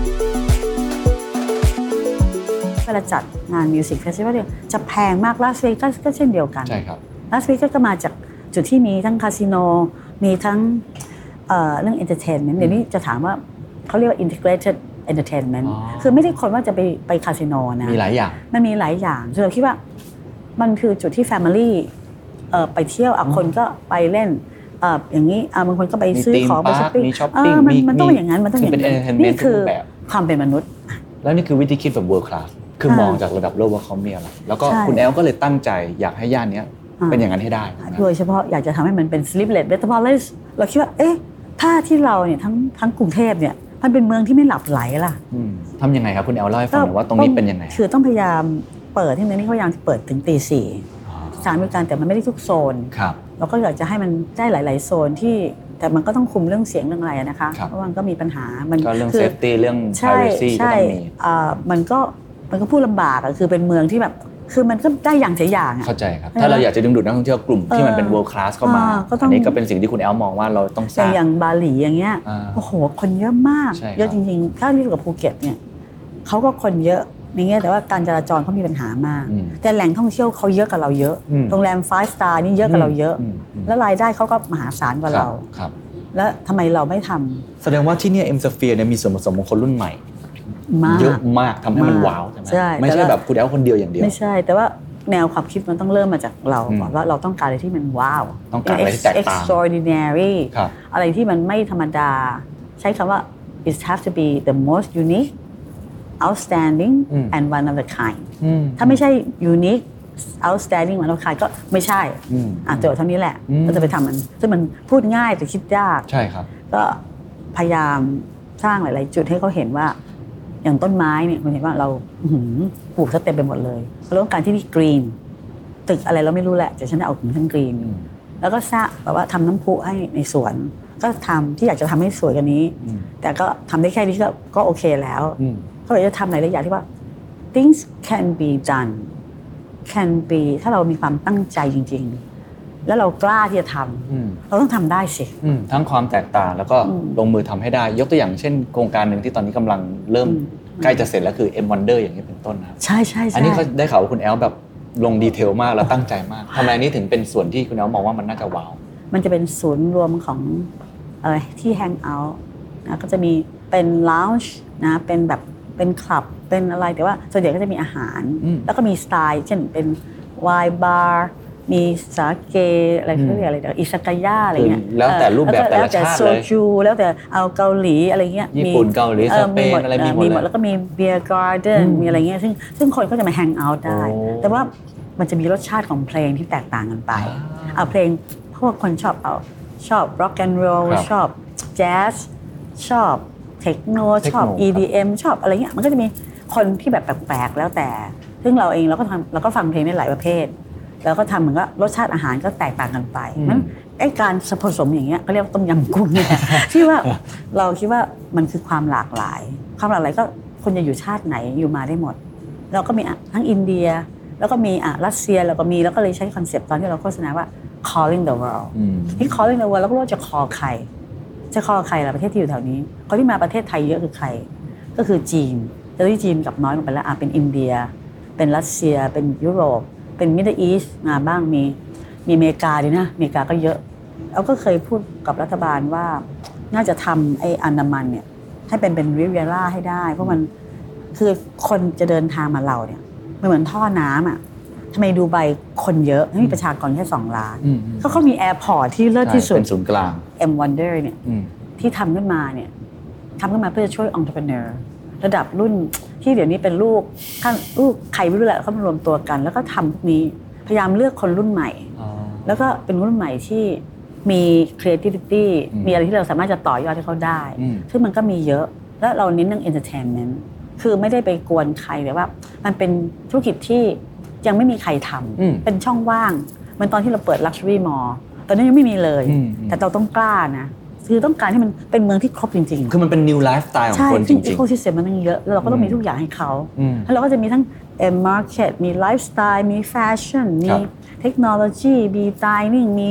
เวลาจัดงานมิวสิกเฟสติวัลเนี่ยจะแพงมากลาสเวกัสก็เช่นเดียวกันใช่ครับลาสเวกัสก็มาจากจุดที่มีทั้งคาสิโนมีทั้งเอ่อเรื่องเอนเตอร์เทนเมนต์เดี๋ยวนี้จะถามว่าเขาเรียกว่า integrated entertainment อ๋อคือไม่ได้คนว่าจะไปไปคาสิโนนะมีหลายอย่างมันมีหลายอย่างจนเราคิดว่ามันคือจุดที่ Family เอ่อไปเที่ยวอ่ะคนก็ไปเล่นเอ่ออย่างนี้อ่ะบางคนก็ไปซื้อของไปช้อปปิ้งมีช้อปปิ้งเออมันมีมันต้องมีอย่างนั้นมันต้องอย่างคือเป็นนั้น entertainment นี่คือทุกรูปแบบความเป็นมนุษย์แล้วนี่คือวิธีคิดแบบ world class คือค่ะมองจากระดับโลกว่าเขามีอะไร แล้วก็ใช่คุณแอลก็เลยตั้งใจอยากให้ย่านเนี้ยอ่าเป็นอย่างนั้นให้ได้นะโดยเฉพาะอยากจะทำให้มันเป็น sleepless metropolis เราคิดว่าเอ๊ะถ้าที่เราเนี่ยทั้งทั้งกรุงเทพเนี่ยมันเป็นเมืองที่ไม่หลับไหลล่ะอืมทำยังไงครับคุณแอลเล่าให้ฟังหน่อยว่าตรงนี้เป็นยังไงคือต้องพยายามเปิดที่เมืองนี้เขาพยายามเปิดถึงตีสี่สถานบริการแต่มันไม่ได้ทุกโซนครับเราก็อยากจะให้มันได้หลาย ๆ โซนที่แต่มันก็ต้องคุมเรื่องเสียงเรื่องอะไรนะคะครับเพราะมันก็มีปัญหามันก็เรื่องคื safety เรื่องใช่ privacy ก็ใช่ต้องมีอ่ามันก็มันก็พูดลำบากอะคือเป็นเมืองที่แบบคือมันก็ได้อย่างเสียอย่างอะเข้าใจครับใช่ไหมถ้าเราอยากจะดึงดูดนักท่องเที่ยวกลุ่มที่มันเป็นเออ world class เข้ามาอ่าก็ต้องอันนี้ก็เป็นสิ่งที่คุณแอลมองว่าเราต้องสแต่ร้างอย่างบาหลีอย่างเงี้ยอ่าโอ้โหคนเยอะมากใช่ครับเยอะจริง ๆ ถ้าเทียบกับภูเก็ตเนี่ยเขาก็คนเยอะในแง่แต่ว่าการจราจรเขามีปัญหามากอืมแต่แหล่งท่องเที่ยวเขาเยอะกับเราเยอะอืมโรงแรมไฟว์สตาร์นี่เยอะกับเราเยอะอืมอืมแล้วรายได้เขาก็มหาศาลกว่าครับเราครับแล้วทำไมเราไม่ทำแสดงว่าที่เนี่ย M Sphere เนี่ยมีส่วนผสมของคนรุ่นใหม่มากเยอะมากทำให้มันมากว้าวใช่ไหมใช่ไม่แต่ใช่ว่าแบบคุณแอลคนเดียวอย่างเดียวไม่ใช่ แต่ว่าแนวความคิดมันต้องเริ่มมาจากเราอืมก่อนว่าเราต้องการอะไรที่มันว้าวต้องการอะไรที่แตกต่าง extraordinary ครับอะไรที่มันไม่ธรรมดา ใช้คำว่า it have to be the most unique outstanding อืม and one of a kind อืมถ้าไม่ใช่ unique outstanding one of a kind ก็ไม่ใช่อืมอ่ะโจทย์เท่านี้แหละอืมเราจะไปทำมันซึ่งมันพูดง่ายแต่คิดยากใช่ครับก็พยายามสร้างหลาย ๆ จุดให้เขาเห็นว่า อย่างต้นไม้เนี่ยคุณเห็นว่าเราอื้อหือปลูกซะเต็มไปหมดเลยเราต้องการที่นี่กรีนตึกอะไรเราไม่รู้แหละแต่ฉันจะเอาถึงทั้งกรีนอืมแล้วก็สร้างแบบว่าทำน้ำพุให้ในสวน ก็ทำที่อยากจะทำให้สวยกว่านี้อืมแต่ก็ทำได้แค่นี้ก็ก็โอเคแล้วอืมเขาเลยจะทำหลายๆอย่างที่ว่า things can be done can be ถ้าเรามีความตั้งใจจริง ๆ แล้วเรากล้าที่จะทอืมำเราต้องทำได้สิอืมทั้งความแตกต่างแล้วก็อืมลงมือทำให้ได้ ยกตัวอย่างเช่น โครงการหนึ่งที่ตอนนี้กำลังเริ่มอืมใกล้จะเสร็จแล้วคือ M Wonder อย่างนี้เป็นต้นนะครับใช่ใช่ใช่อันนี้เขาได้ข่าวว่าคุณแอลแบบลงดีเทลมากแล้วตั้งใจมากทำไมอันนี้ถึงเป็นส่วนที่คุณแอลมองว่ามันน่าจะว้าวมันจะเป็นศูนย์รวมของอะไรที่แฮงเอาท์นะก็จะมีเป็นลาวจ์นะเป็นแบบเป็นคลับเป็นอะไรแต่ว่าส่วนใหญ่ก็จะมีอาหารอืมแล้วก็มีสไตล์เช่นเป็นไวน์บาร์มีสาเกอะไรเขาเรียกอะไรเดี๋ยวอิซากายะอะไรเงี้ยคือแล้วแต่รูปแบบแต่ละชาติเลยแล้วแต่โซจูแล้วแต่เอาเกาหลีอะไรเงี้ยญี่ปุ่นเกาหลีออสเปนอะไรมีหมดเลยแล้วก็มีเบียร์การ์เดนอืมมีอะไรเงี้ยซึ่งซึ่งคนก็จะมาแฮงเอาท์ได้โอ้แต่ว่ามันจะมีรสชาติของเพลงที่แตกต่างกันไปอ่าเอาเพลงพวกคนชอบเอาชอบร็อกแอนด์โรลครับชอบแจ๊สชอบเทคโนชอบ อี ดี เอ็ม ชอบอะไรเงี้ยมันก็จะมีคนที่แบบแปลกๆแล้วแต่ซึ่งเราเองเราก็ทำเราก็ฟังเพลงได้หลายประเภทแล้วก็ทำเหมือนก็รสชาติอาหารก็แตกต่างกันไปนั้นไอ้การผสมอย่างเงี้ยเขาเรียกว่าต้มยำกุ้งเนี่ยที่ว่าเราคิดว่ามันคือความหลากหลายความหลากหลายก็คนจะอยู่ชาติไหนอยู่มาได้หมดเราก็มีทั้งอินเดียแล้วก็มีอ่ะรัสเซียเราก็มีแล้วก็เลยใช้คอนเซปต์ตอนที่เราโฆษณาว่า calling the world ที่ calling the world แล้วก็รู้จะ call ใครจะ call ใครล่ะประเทศที่อยู่แถวนี้คนที่มาประเทศไทยเยอะคือใครก็คือจีนแต่ที่จีนกับน้อยลงไปแล้วอ่ะเป็นอินเดียเป็นรัสเซียเป็นยุโรปเป็นมิดเดิลอีสต์มาบ้างมีมีอเมริกาดีนะอเมริกาก็เยอะเราก็เคยพูดกับรัฐบาลว่าน่าจะทำไอ้อันดามันเนี่ยให้เป็นเป็นริเวียร่าให้ได้เพราะมันคือคนจะเดินทางมาเราเนี่ยมันเหมือนท่อน้ำอ่ะทำไมดูไบคนเยอะมีประชากรแค่สองล้านเขาเขามีแอร์พอร์ตที่เลิศที่สุดเป็นศูนย์กลาง M Wonder เนี่ยที่ทำขึ้นมาเนี่ยทำขึ้นมาเพื่อจะช่วย entrepreneur ระดับรุ่นที่เดี๋ยวนี้เป็นลูกท่านลูกใครไม่รู้แหละเขามารวมตัวกันแล้วก็ทำพวกนี้พยายามเลือกคนรุ่นใหม่แล้วก็เป็นรุ่นใหม่ที่มี creativity มีอะไรที่เราสามารถจะต่อยอดให้เขาได้ซึ่งมันก็มีเยอะแล้วเราเน้นเรื่อง entertainment คือไม่ได้ไปกวนใครแต่ว่ามันเป็นธุรกิจที่ยังไม่มีใครทำเป็นช่องว่างเหมือนตอนที่เราเปิด luxury mall ตอนนี้ยังไม่มีเลยแต่เราต้องกล้านะคือต้องการให้มันเป็นเมืองที่ครบจริงๆคือมันเป็น new lifestyle ของคนจริงๆใช่ ecosystem มันเยอะแล้วเราก็ต้องมีทุกอย่างให้เขาแล้วเราก็จะมีทั้ง market มี lifestyle มี fashion มีเทคโนโลยีมี dining มี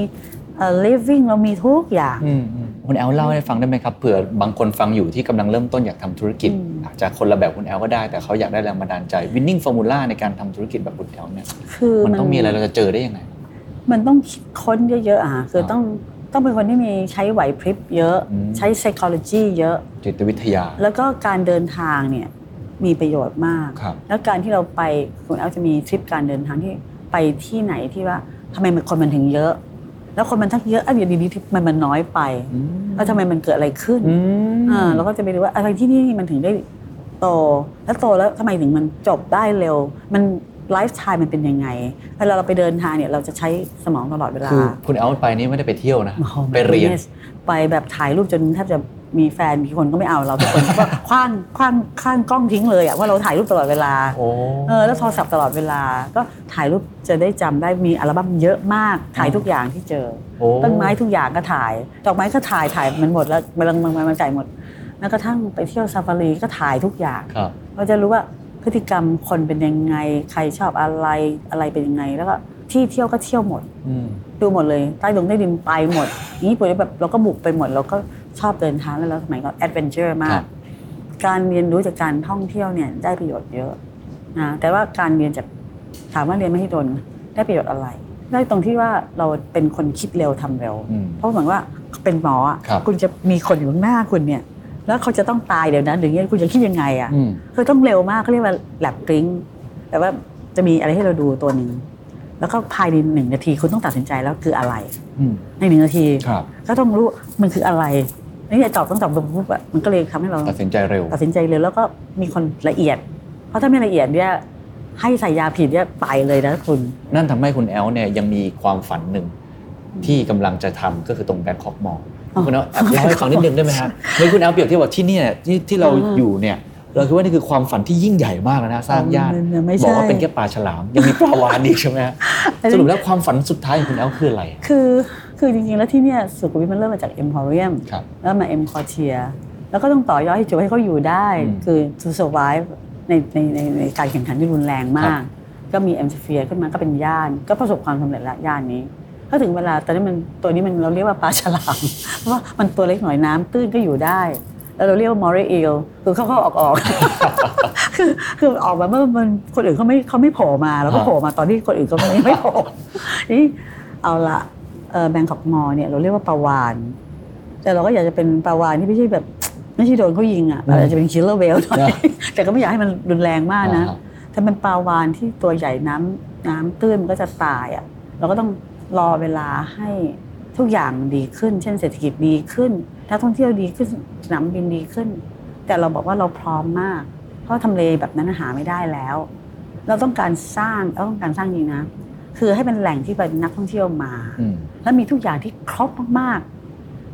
living เรามีทุกอย่างคุณแอลเล่าให้ฟังได้ไหมครับเผื่อบางคนฟังอยู่ที่กำลังเริ่มต้นอยากทำธุรกิจอาจจะคนละแบบคุณแอลก็ได้แต่เขาอยากได้แรงบันดาลใจ winning formula ในการทำธุรกิจแบบคุณแอลเนี่ยมันต้องมีอะไรเราจะเจอได้ยังไงมันต้องคิดค้นเยอะๆอ่ะคือต้องต้องเป็นคนที่มีใช้ไหวพริบเยอะใช้ psychology เยอะจิตวิทยาแล้วก็การเดินทางเนี่ยมีประโยชน์มากแล้วการที่เราไปคุณแอลจะมีทริปการเดินทางที่ไปที่ไหนที่ว่าทำไมคนมันถึงเยอะแล้วคนมันทั้งเยอะอันอยู่ดีๆที่มันมันน้อยไปแล้วทำไมมันเกิดอะไรขึ้นอ่าเราก็จะไปดูว่าอะไรที่นี่มันถึงได้โตแล้วโตแล้วทำไมถึงมันจบได้เร็วมันไลฟ์สไตล์มันเป็นยังไงเวลาเราไปเดินทางเนี่ยเราจะใช้สมองตลอดเวลาคือคุณแอลไปนี่ไม่ได้ไปเที่ยวนะไปเรียนไปแบบถ่ายรูปจนแทบจะมีแฟนมีคนก็ไม่เอาเราทุกคนก็คว้างคว้างคว้างกล้องทิ้งเลยอะว่าเราถ่ายรูปตลอดเวลาเออแล้วโทรศัพท์ตลอดเวลาก็ถ่ายรูปจะได้จำได้มีอัลบั้มเยอะมากถ่ายทุกอย่างที่เจอต้นไม้ทุกอย่างก็ถ่ายดอกไม้ก็ถ่ายถ่ายมันหมดแล้วมันมันมันจ่ายหมดแม้กระทั่งไปเที่ยวซาฟารีก็ถ่ายทุกอย่างเราจะรู้ว่าพฤติกรรมคนเป็นยังไงใครชอบอะไรอะไรเป็นยังไงแล้วก็ที่เที่ยวก็เที่ยวหมดดูหมดเลยใต้ลงใต้ดินไปหมดนี้ปุ๋ยแบบเราก็บุกไปหมดเราก็ชอบเดินทางแล้วสมัยก็แอดเวนเจอร์มากการเรียนรู้จากการท่องเที่ยวเนี่ยได้ประโยชน์เยอะนะแต่ว่าการเรียนจากถามว่าเรียนไม่ให้โดนได้ประโยชน์อะไรได้ตรงที่ว่าเราเป็นคนคิดเร็วทำเร็วเพราะเหมือนว่าเป็นหมอคุณจะมีคนอยู่ข้างหน้าคุณเนี่ยแล้วเขาจะต้องตายเดี๋ยวนั้นหรือเงี้ยคุณจะคิดยังไงอ่ะคือต้องเร็วมากเขาเรียกว่าแลบกริ้งแต่ว่าจะมีอะไรให้เราดูตัวนึงแล้วก็ภายในหนึ่งนาทีคุณต้องตัดสินใจแล้วคืออะไรในหนึ่งนาทีก็ต้องรู้มันคืออะไรนี่จะตอบต้องตอบตรงปุ๊บอ่ะมันก็เลยทำให้เราตัดสินใจเร็วตัดสินใจเร็วแล้วก็มีคนละเอียดเพราะถ้าไม่ละเอียดเนี่ยให้ใส่ยาผิดเนี่ยไปเลยนะคุณนั่นทำให้คุณแอลเนี่ยยังมีความฝันหนึ่งที่กำลังจะทำก็คือตรงแบงคอกมอลล์คุณแอลเล่าให้ฟังนิดนึงได้ไหมครับเมื่อคุณแอลเปรียบเทียบว่าที่นี่ที่ที่เราอยู่เนี่ยเราคิดว่านี่คือความฝันที่ยิ่งใหญ่มากแล้วนะสร้างย่านบอกว่าเป็นแค่ปลาฉลามยังมีปลาวาฬอีกใช่ไหมสรุปแล้วความฝันสุดท้ายของคุณแอลคืออะไรคือคือจริงๆแล้วที่เนี่ยสุขุมวิทมันเริ่มมาจาก Emporium แล้วมา M Quartier แล้วก็ต้องต่อยอดให้จุให้เขาอยู่ได้คือ to survive ในในในในการแข่งขันที่รุนแรงมากก็มี M Sphere ขึ้นมาก็เป็นย่านก็ประสบความสำเร็จแล้วย่านนี้ถ้าถึงเวลาตอนนี้มันตัวนี้มันเราเรียกว่าปลาฉลามเพราะว่ามันตัวเล็กหน่อยน้ำตื้นก็อยู่ได้แล้วเราเรียกว่า moray eel คือเข้าๆออกๆคือคือออกมาเมื่อมันคนอื่นเขาไม่เขาไม่โผล่มาแล้วก็โผล่มาตอนที่คนอื่นก็ไม่ไม่โผล่นี่เอาละแบงคอกมอลล์เนี่ยเราเรียกว่าปลาวาฬแต่เราก็อยากจะเป็นปลาวาฬที่ไม่ใช่แบบไม่ใช่โดนเขายิงอ่ะอาจจะเป็น killer whale หน่อยแต่ก็ไม่อยากให้มันรุนแรงมากนะถ้าเป็นปลาวาฬที่ตัวใหญ่น้ำน้ำตื้นมันก็จะตายอ่ะเราก็ต้องรอเวลาให้ทุกอย่างดีขึ้นเช่นเศรษฐกิจดีขึ้นนักท่องเที่ยวดีขึ้นสนามบินดีขึ้นแต่เราบอกว่าเราพร้อมมากเพราะทำเลแบบนั้นหาไม่ได้แล้วเราต้องการสร้างเราต้องการสร้างจริงนะคือให้เป็นแหล่งที่เป็นนักท่องเที่ยวมาแล้วมีทุกอย่างที่ครบมากๆ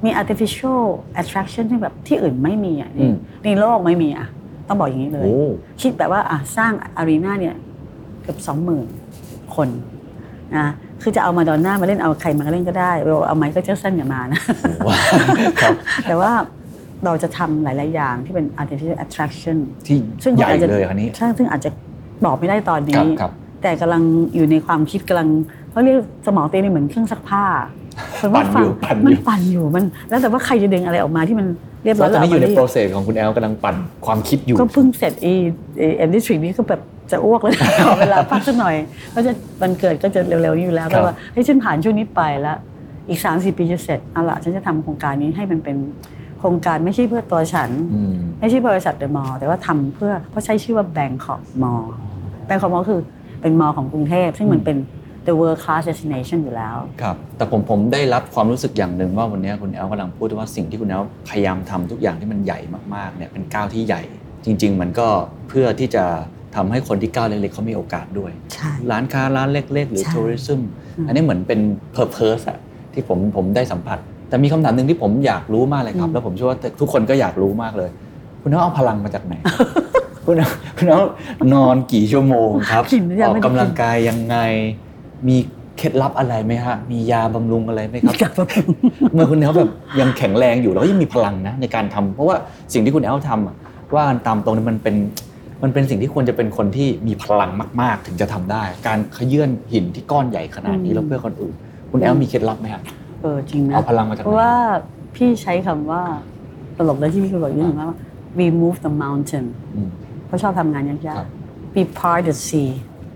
มี artificial attraction ที่แบบที่อื่นไม่มีอ่ะอืมในโลกไม่มีอ่ะต้องบอกอย่างนี้เลยโอ้คิดแบบว่าอ่ะสร้างอารีนาเนี่ยเกือบสองหมื่นคนนะคือจะเอามาดอนน่ามาเล่นเอาใครมาเล่นก็ได้เอาไมเคิลแจ็คสันอย่ามานะว้าวครับแต่ว่าเราจะทำหลายๆอย่างที่เป็น artificial attraction ที่ซึ่งใหญ่อาจจะเลยอันนี้ใช่ซึ่งอาจจะบอกไม่ได้ตอนครันี้บครับแต่กำลังอยู่ในความคิดกำลังเขาเรียกสมองเต้นเหมือนเครื่องซักผ้าคนว่าปั่นอยู่ฟังปั่นอยู่มันปั่นอยู่มันแล้วแต่ว่าใครจะดึงอะไรออกมาที่มันเรียบร้แล้อวย ตอนนี้อยู่ในแล้วโปรเซสของคุณแอลกำลังปั่นความคิดอยู่ก็เพิ่งเสร็จไอ้เอ็มดิสทริกนี้ก็แบบจะอ้วกเลย ขอเวลาพักสักหน่อยก็จะวันเกิดก็จะเร็วๆนี้อยู่แล้วครัก็บว่าเฮ้ยฉันผ่านช่วงนี้ไปแล้วอีก สามสี่ ปีจะเสร็จเอาล่ะฉันจะทำโครงการนี้ให้มันเป็นโครงการไม่ใช่เพื่อตัวฉันอืมไม่ใช่บริษัทเดอะมอลล์แต่ว่าทำเพื่อเพราะใช้ชื่อว่าแบงคอกมอลล์แบงคอกมอลล์คือเป็นมอลล์ของกรุงเทพซึ่งมันเป็น the world class destination อยู่แล้วครับแต่ผมผมได้รับความรู้สึกอย่างหนึ่งว่าวันนี้คุณแอลกำลังพูดว่าสิ่งที่คุณแอลพยายามทำทุกอย่างที่มันใหญ่มากๆเนี่ยเป็นก้าวที่ใหญ่ จริง ๆ มันก็เพื่อที่จะทำให้คนที่ก้าวเล็กๆเขามีโอกาสด้วยใช่ร้านค้าร้านเล็กๆ หรือใช่ทัวริซึมอืมอันนี้เหมือนเป็น purpose อะที่ผมผมได้สัมผัส แต่มีคำถามหนึ่งที่ผมอยากรู้มากเลยครับอืมแล้วผมเชื่อว่าทุกคนก็อยากรู้มากเลย คุณเอาพลังมาจากไหน คุณเอาคุณเอานอนกี่ชั่วโมงครับกินหรือยัอง อกไม่ได้กำลังกายยังไงมีเคล็ดลับอะไรไหมฮะมียาบำรุงอะไรไหมครับกลับมาเมื่อคุณแอลแบบยังแข็งแรงอยู่แล้วก็ยังมีพลังนะในการทำเพราะว่าสิ่งที่คุณแอลทำอะว่าตามตรงนี้มันเป็นมันเป็นสิ่งที่ควรจะเป็นคนที่มีพลังมากๆถึงจะทำได้ การขยื่นหินที่ก้อนใหญ่ขนาดนี้อืมแล้วเพื่อคนอื่น คุณแอลมีเคล็ดลับไหมครับเออจริงนะเอาพลังมาจากไหนเพราะว่าพี่ใช้คำว่าตลกแล้วที่พี่เคยบอกอย่างนึงว่า we move the mountain อืมเพราะชอบทำงานยาครักบๆ we part the sea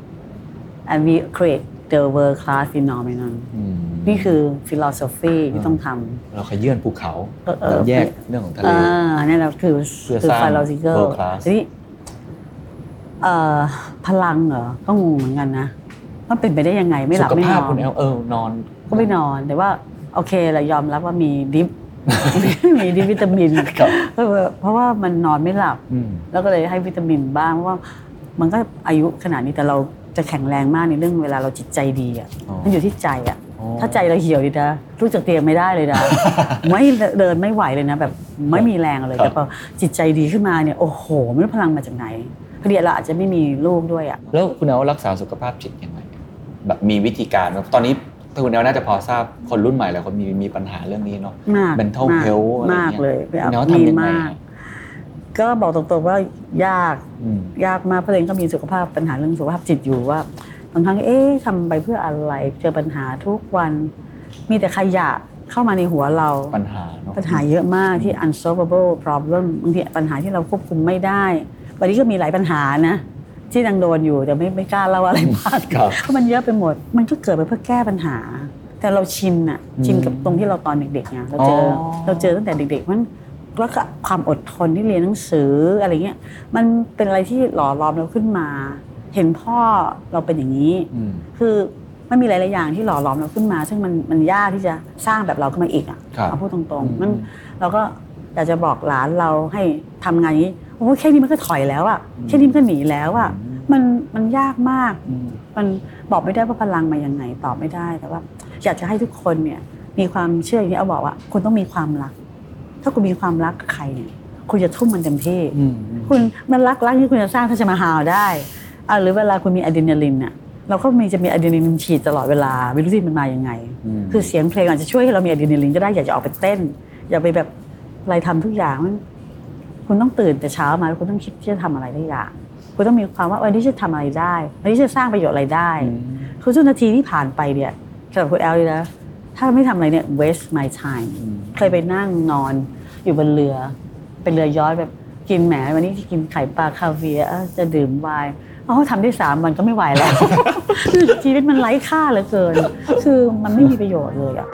and we create the world class phenomenon อืมนี่คือ philosophy ที่ต้องทเราขยื่นภูเขาเออเออเราแยกเรื่องของำทะเลอ่านี่นแหละคือเพื่อคือสร้าง philosophical world class ทีนี้เอ่อพลังเหรอก็งงเหมือนกันนะมันเป็นไปได้ยังไงไม่หลับสุขไม่นภาพอคุนณแอลเออนอนก็ไม่นอนแต่ว่าโอเคเรายอมรับว่ามีดิฟ มีดิฟวิตามินครับเพราะว่าเพราะว่ามันนอนไม่หลับอืมแล้วก็เลยให้วิตามินบ้างเพราะว่ามันก็อายุขนาดนี้แต่เราจะแข็งแรงมากในเรื่องเวลาเราจิตใจดีอ่ะอ๋อมันอยู่ที่ใจอ่ะอ๋อถ้าใจเราเหี่ยวดีนะลุกจากเตียงไม่ได้เลยนะ ไม่เดินไม่ไหวเลยนะแบบไม่มีแรงเลยครับแต่พอจิตใจดีขึ้นมาเนี่ยโอ้โหไม่รู้พลังมาจากไหนพอดีเราอาจจะไม่มีลูกด้วยอ่ะแล้วคุณแอลรักษาสุขภาพจิตยังไงแบบมีวิธีการไหมตอนนี้คุณแอลน่าจะพอทราบคนรุ่นใหม่หลายคนมีมีปัญหาเรื่องนี้เนาะมาก mental มาก health อะไรมากเงี้ยเลยคุณแอลมีทำยังไงมาก ก็บอกตรงๆว่ายากอืมยากมากเพราะตัวเองก็มีสุขภาพปัญหาเรื่องสุขภาพจิตอยู่ว่าบางครั้งเอ๊ะทำไปเพื่ออะไรเจอปัญหาทุกวัน มีแต่ขยะเข้ามาในหัวเราปัญหาเนาะปัญหาเยอะมากที่ unsolvable problem บางทีปัญหาที่เราควบคุมไม่ได้วันนี้ก็มีหลายปัญหานะที่ยังโดนอยู่แต่ไม่ไม่กล้าเล่าอะไรมากครับเพราะมันเยอะไปหมด มันก็เกิดไปเพื่อแก้ปัญหา แต่เราชินอะชินกับตรงที่เราตอนเด็กๆไงเราเจอออเราเจอตั้งแต่เด็กๆมันแล้วก็ความอดทนที่เรียนหนังสืออะไรเงี้ยมันเป็นอะไรที่หล่อหลอมเราขึ้นมา เห็นพ่อเราเป็นอย่างนี้อืมคือมันมีหลาย ๆ อย่างที่หล่อหลอมเราขึ้นมา ซึ่งมันมันยากที่จะสร้างแบบเราขึ้นมาอีกอ่ะครับเอาพูดตรงอืมๆมันเราก็อยากจะบอกหลานเราให้ทำงานอย่างนี้โอ้แค่นี้มันก็ถอยแล้วอ่ะแค่นี้มันก็หนีแล้วอ่ะมันมันยากมากอืมมันบอกไม่ได้ว่าพลังมายังไงตอบไม่ได้แต่ว่า อยากจะให้ทุกคนเนี่ยมีความเชื่ออย่างที่เอาบอกว่าคุณต้องมีความรัก ถ้าคุณมีความรักกับใครเนี่ยคุณจะทุ่มมันเต็มที่อืมคุณมันรักรักที่คุณจะสร้างทัชมาฮาลได้อ่ะหรือเวลาคุณมีอะดรีนาลินเนี่ยเราก็มีจะมีอะดรีนาลินฉีดตลอดเวลาไม่รู้ที่มันมายังไงอืมคือเสียงเพลงอาจจะช่วยให้เรามีอะดรีนาลินก็ได้อยากจะออกไปเต้น อยากไปแบบอะไรทำทุกอย่างมันคุณต้องตื่นแต่เช้ามาแล้วคุณต้องคิดที่จะทำอะไรได้อย่างคุณต้องมีความว่าวันนี้จะทำอะไรได้วันนี้จะสร้างประโยชน์อะไรได้อืมคือช่วงนาทีที่ผ่านไปเนี่ยสำหรับคุณแอลเลยนะถ้าไม่ทำอะไรเนี่ย waste my time อืมเคยไปนั่งนอนอยู่บนเรือเป็นเรือยอชต์แบบกินแหมวันนี้จะกินไข่ปลาคาเวียร์เอ้าจะดื่มไวน์เอาเขาทำได้สามวันก็ไม่ไหวแล้ว คือชีวิตมันไร้ค่าเหลือเกิน คือมันไม่มีประโยชน์เลยอะ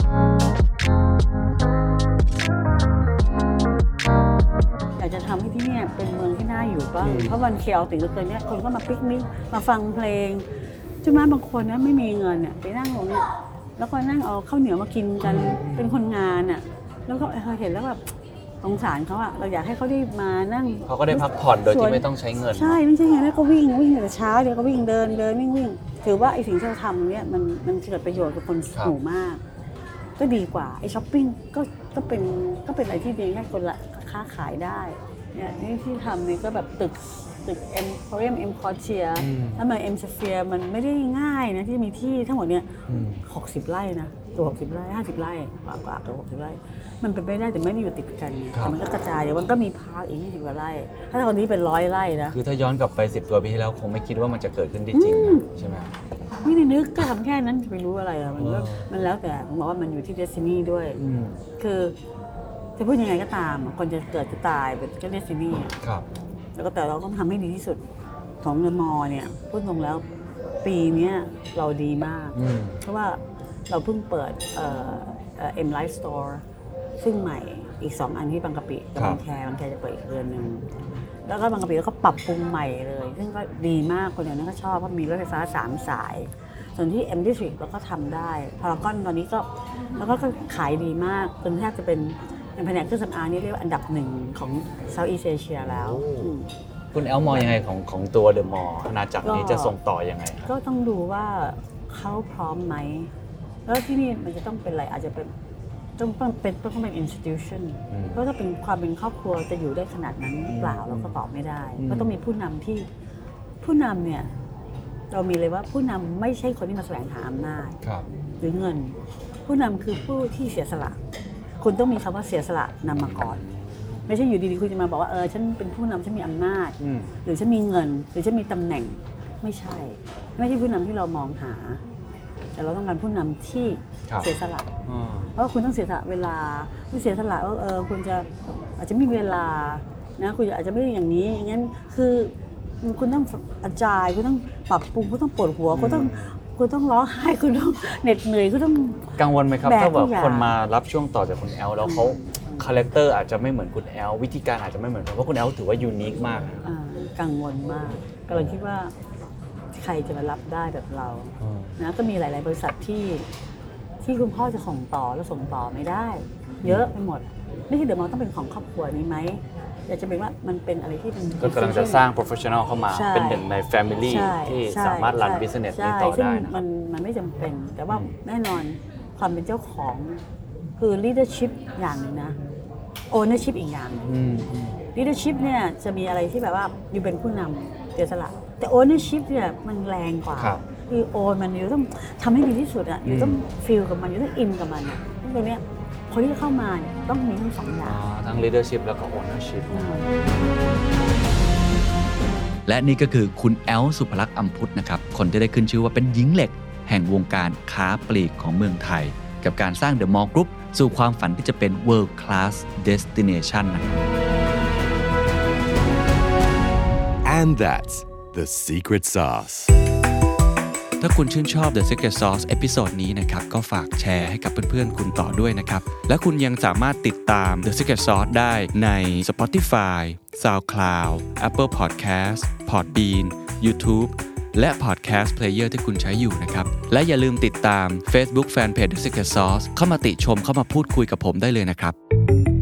อยากจะทำให้ที่เนี่ยเป็นเมืองที่น่าอยู่บ้างเพราะวันเคอติกเหลือเกินเนี่ยคนก็มาปิกนิกมาฟังเพลงจุมาบางคนนะไม่มีเงินเนี่ยไปนั่งตรงเนี้ยแล้วก็นั่งเอาข้าวเหนียวมากินกันเป็นคนงานอ่ะแล้วก็เห็นแล้วแบบสงสารเขาอ่ะเราอยากให้เขาได้มานั่งเขาก็ได้พักผ่อนโดยที่ไม่ต้องใช้เงินใช่ไม่ใช่ไงแล้วก็วิ่งวิ่งแต่เช้าเดี๋ยวก็วิ่งเดินเดินวิ่งวิ่งถือว่าไอ้สิ่งที่เราทำตรงเนี้ยมันมันเกิดประโยชน์กับคนครับหมู่มากก็ดีกว่าไอ้ช้อปปิ้งก็ก็เป็นก็เป็นอะไรที่ดีให้คนละค้าขายได้เนี่ยนี่ที่ทำเนี่ยก็แบบตึกตึก Emporium M Quartier แล้วมัน M Sphere มันไม่ได้ง่ายนะที่มีที่ทั้งหมดเนี่ยหกสิบไร่นะตัวหกสิบไร่ห้าสิบไร่กว่ากว่าตัวหกสิบไร่มันเป็นไปได้แต่ไม่ได้อยู่ติดกันแต่มันก็กระจายเดี๋ยวมันก็มีพาร์คอีกยี่สิบกว่าไร่ถ้าตอนนี้เป็นร้อยไร่นะคือถ้าย้อนกลับไปสิบกว่าปีที่แล้วคงไม่คิดว่ามันจะเกิดขึ้นได้จริงนะใช่ไหมไม่ได้นึกก็ทำแค่นั้นจะไปรู้อะไรอ่ะมันก็มันแล้วแต่ผมบอกว่ามันอยู่ที่ destiny ด้วยคือจะพูดยังไงก็ตามคนจะเกิดจะตายเป็นก็ destiny ครับแล้วก็แต่เราต้องทำให้ดีที่สุดของเดอะมอลล์เนี่ยพูดตรงแล้วปีนี้เราดีมากเพราะว่าเราเพิ่งเปิดเอ่อเอ่อ M Life Store ซึ่งใหม่อีกสองอันที่บางกะปิกับบางแคบางแคจะเปิดอีกเดือนหนึ่งแล้วก็บางกะปิก็ปรับปรุงใหม่เลยซึ่งก็ดีมากคนอย่างนั้นก็ชอบเพราะมีรถไฟฟ้าสามสายส่วนที่ M District เราก็ทำได้พารากอนตอนนี้ก็แล้วก็ขายดีมากจนแทบจะเป็นแผนกเครื่องสำอางนี่เรียกว่าอันดับหนึ่งของ Southeast Asia แล้วคุณแอลมองยังไงของของตัวเดอะมอลล์อาณาจักรนี้จะส่งต่อยังไงครับก็ต้องดูว่าเขาพร้อมไหมแล้วที่นี่มันจะต้องเป็นอะไรอาจจะเป็นต้องเป็นต้องเป็น institution เพราะถ้าเป็นความเป็นครอบครัวจะอยู่ได้ขนาดนั้นหรือเปล่าเราก็ตอบไม่ได้ก็ต้องมีผู้นำที่ผู้นำเนี่ยเรามีเลยว่าผู้นำไม่ใช่คนที่มาแสวงหาอำนาจหรือเงินผู้นำคือผู้ที่เสียสละคุณต้องมีคำว่าเสียสละนำมาก่อนไม่ใช่อยู่ดีๆคุณจะมาบอกว่าเออฉันเป็นผู้นำฉันมีอำนาจหรือฉันมีเงินหรือฉันมีตำแหน่งไม่ใช่ไม่ใช่ผู้นำที่เรามองหาแต่เราต้องการผู้นำที่เสียสละเพราะคุณต้องเสียสละเวลาคุณเสียสละว่าเออคุณจะอาจจะไม่มีเวลานะคุณอาจจะไม่อย่างนี้อย่างนั้นคือคุณต้องอาจายคุณต้องปรับปรุงคุณต้องปวดหัวคุณต้องคุณต้องร้องไห้คุณต้องเหน็ดเหนื่อยคุณต้องกังวลไหมครับถ้าแบบคนมารับช่วงต่อจากคุณแอลแล้วเขาคาแรคเตอร์อาจจะไม่เหมือนคุณแอลวิธีการอาจจะไม่เหมือนเพราะคุณแอลถือว่ายูนิคมากกังวลมากก็เลยคิดว่าใครจะมารับได้แบบเรานะก็มีหลายๆบริษัทที่ที่คุณพ่อจะส่งต่อแล้วส่งต่อไม่ได้เยอะไปหมดไม่ใช่เดี๋ยวมันต้องเป็นของครอบครัวนี้ไหมอยากจะเป็นว่ามันเป็นอะไรที่ก็กำลังจะสร้าง professional เข้ามาเป็นหนึ่งใน family ที่สามารถรัน business นี้ต่อได้นะมันมันไม่จำเป็นแต่ว่าแน่นอนความเป็นเจ้าของคือ leadership อย่างนึงนะ ownership อีกอย่าง leadership เนี่ยจะมีอะไรที่แบบว่าอยู่เป็นผู้นำเสียสละแต่ ownership เนี่ยมันแรงกว่าคือ own มันอยู่ต้องทำให้ดีที่สุดอ่ะอยู่ต้อง feel กับมันอยู่ต้อง in กับมันอ่ะตรงเนี้ยคนที่เข้ามาเนี่ยต้องมีทั้งสองอย่างทั้ง leadership แล้วก็ ownership และนี่ก็คือคุณแอลสุภลักษณ์อำพุทธนะครับคนที่ได้ขึ้นชื่อว่าเป็นหญิงเหล็กแห่งวงการค้าปลีกของเมืองไทยกับการสร้าง The Mall Group สู่ความฝันที่จะเป็น World Class Destination นะครับ And that's the secret sauce ถ้าคุณชื่นชอบ The Secret Sauce เอพิโซดนี้นะครับก็ฝากแชร์ให้กับเพื่อนๆคุณต่อด้วยนะครับและคุณยังสามารถติดตาม The Secret Sauce ได้ใน Spotify, SoundCloud, Apple Podcast, Podbean, YouTube และ Podcast Player ที่คุณใช้อยู่นะครับและอย่าลืมติดตาม Facebook Fanpage The Secret Sauce เข้ามาติชมเข้ามาพูดคุยกับผมได้เลยนะครับ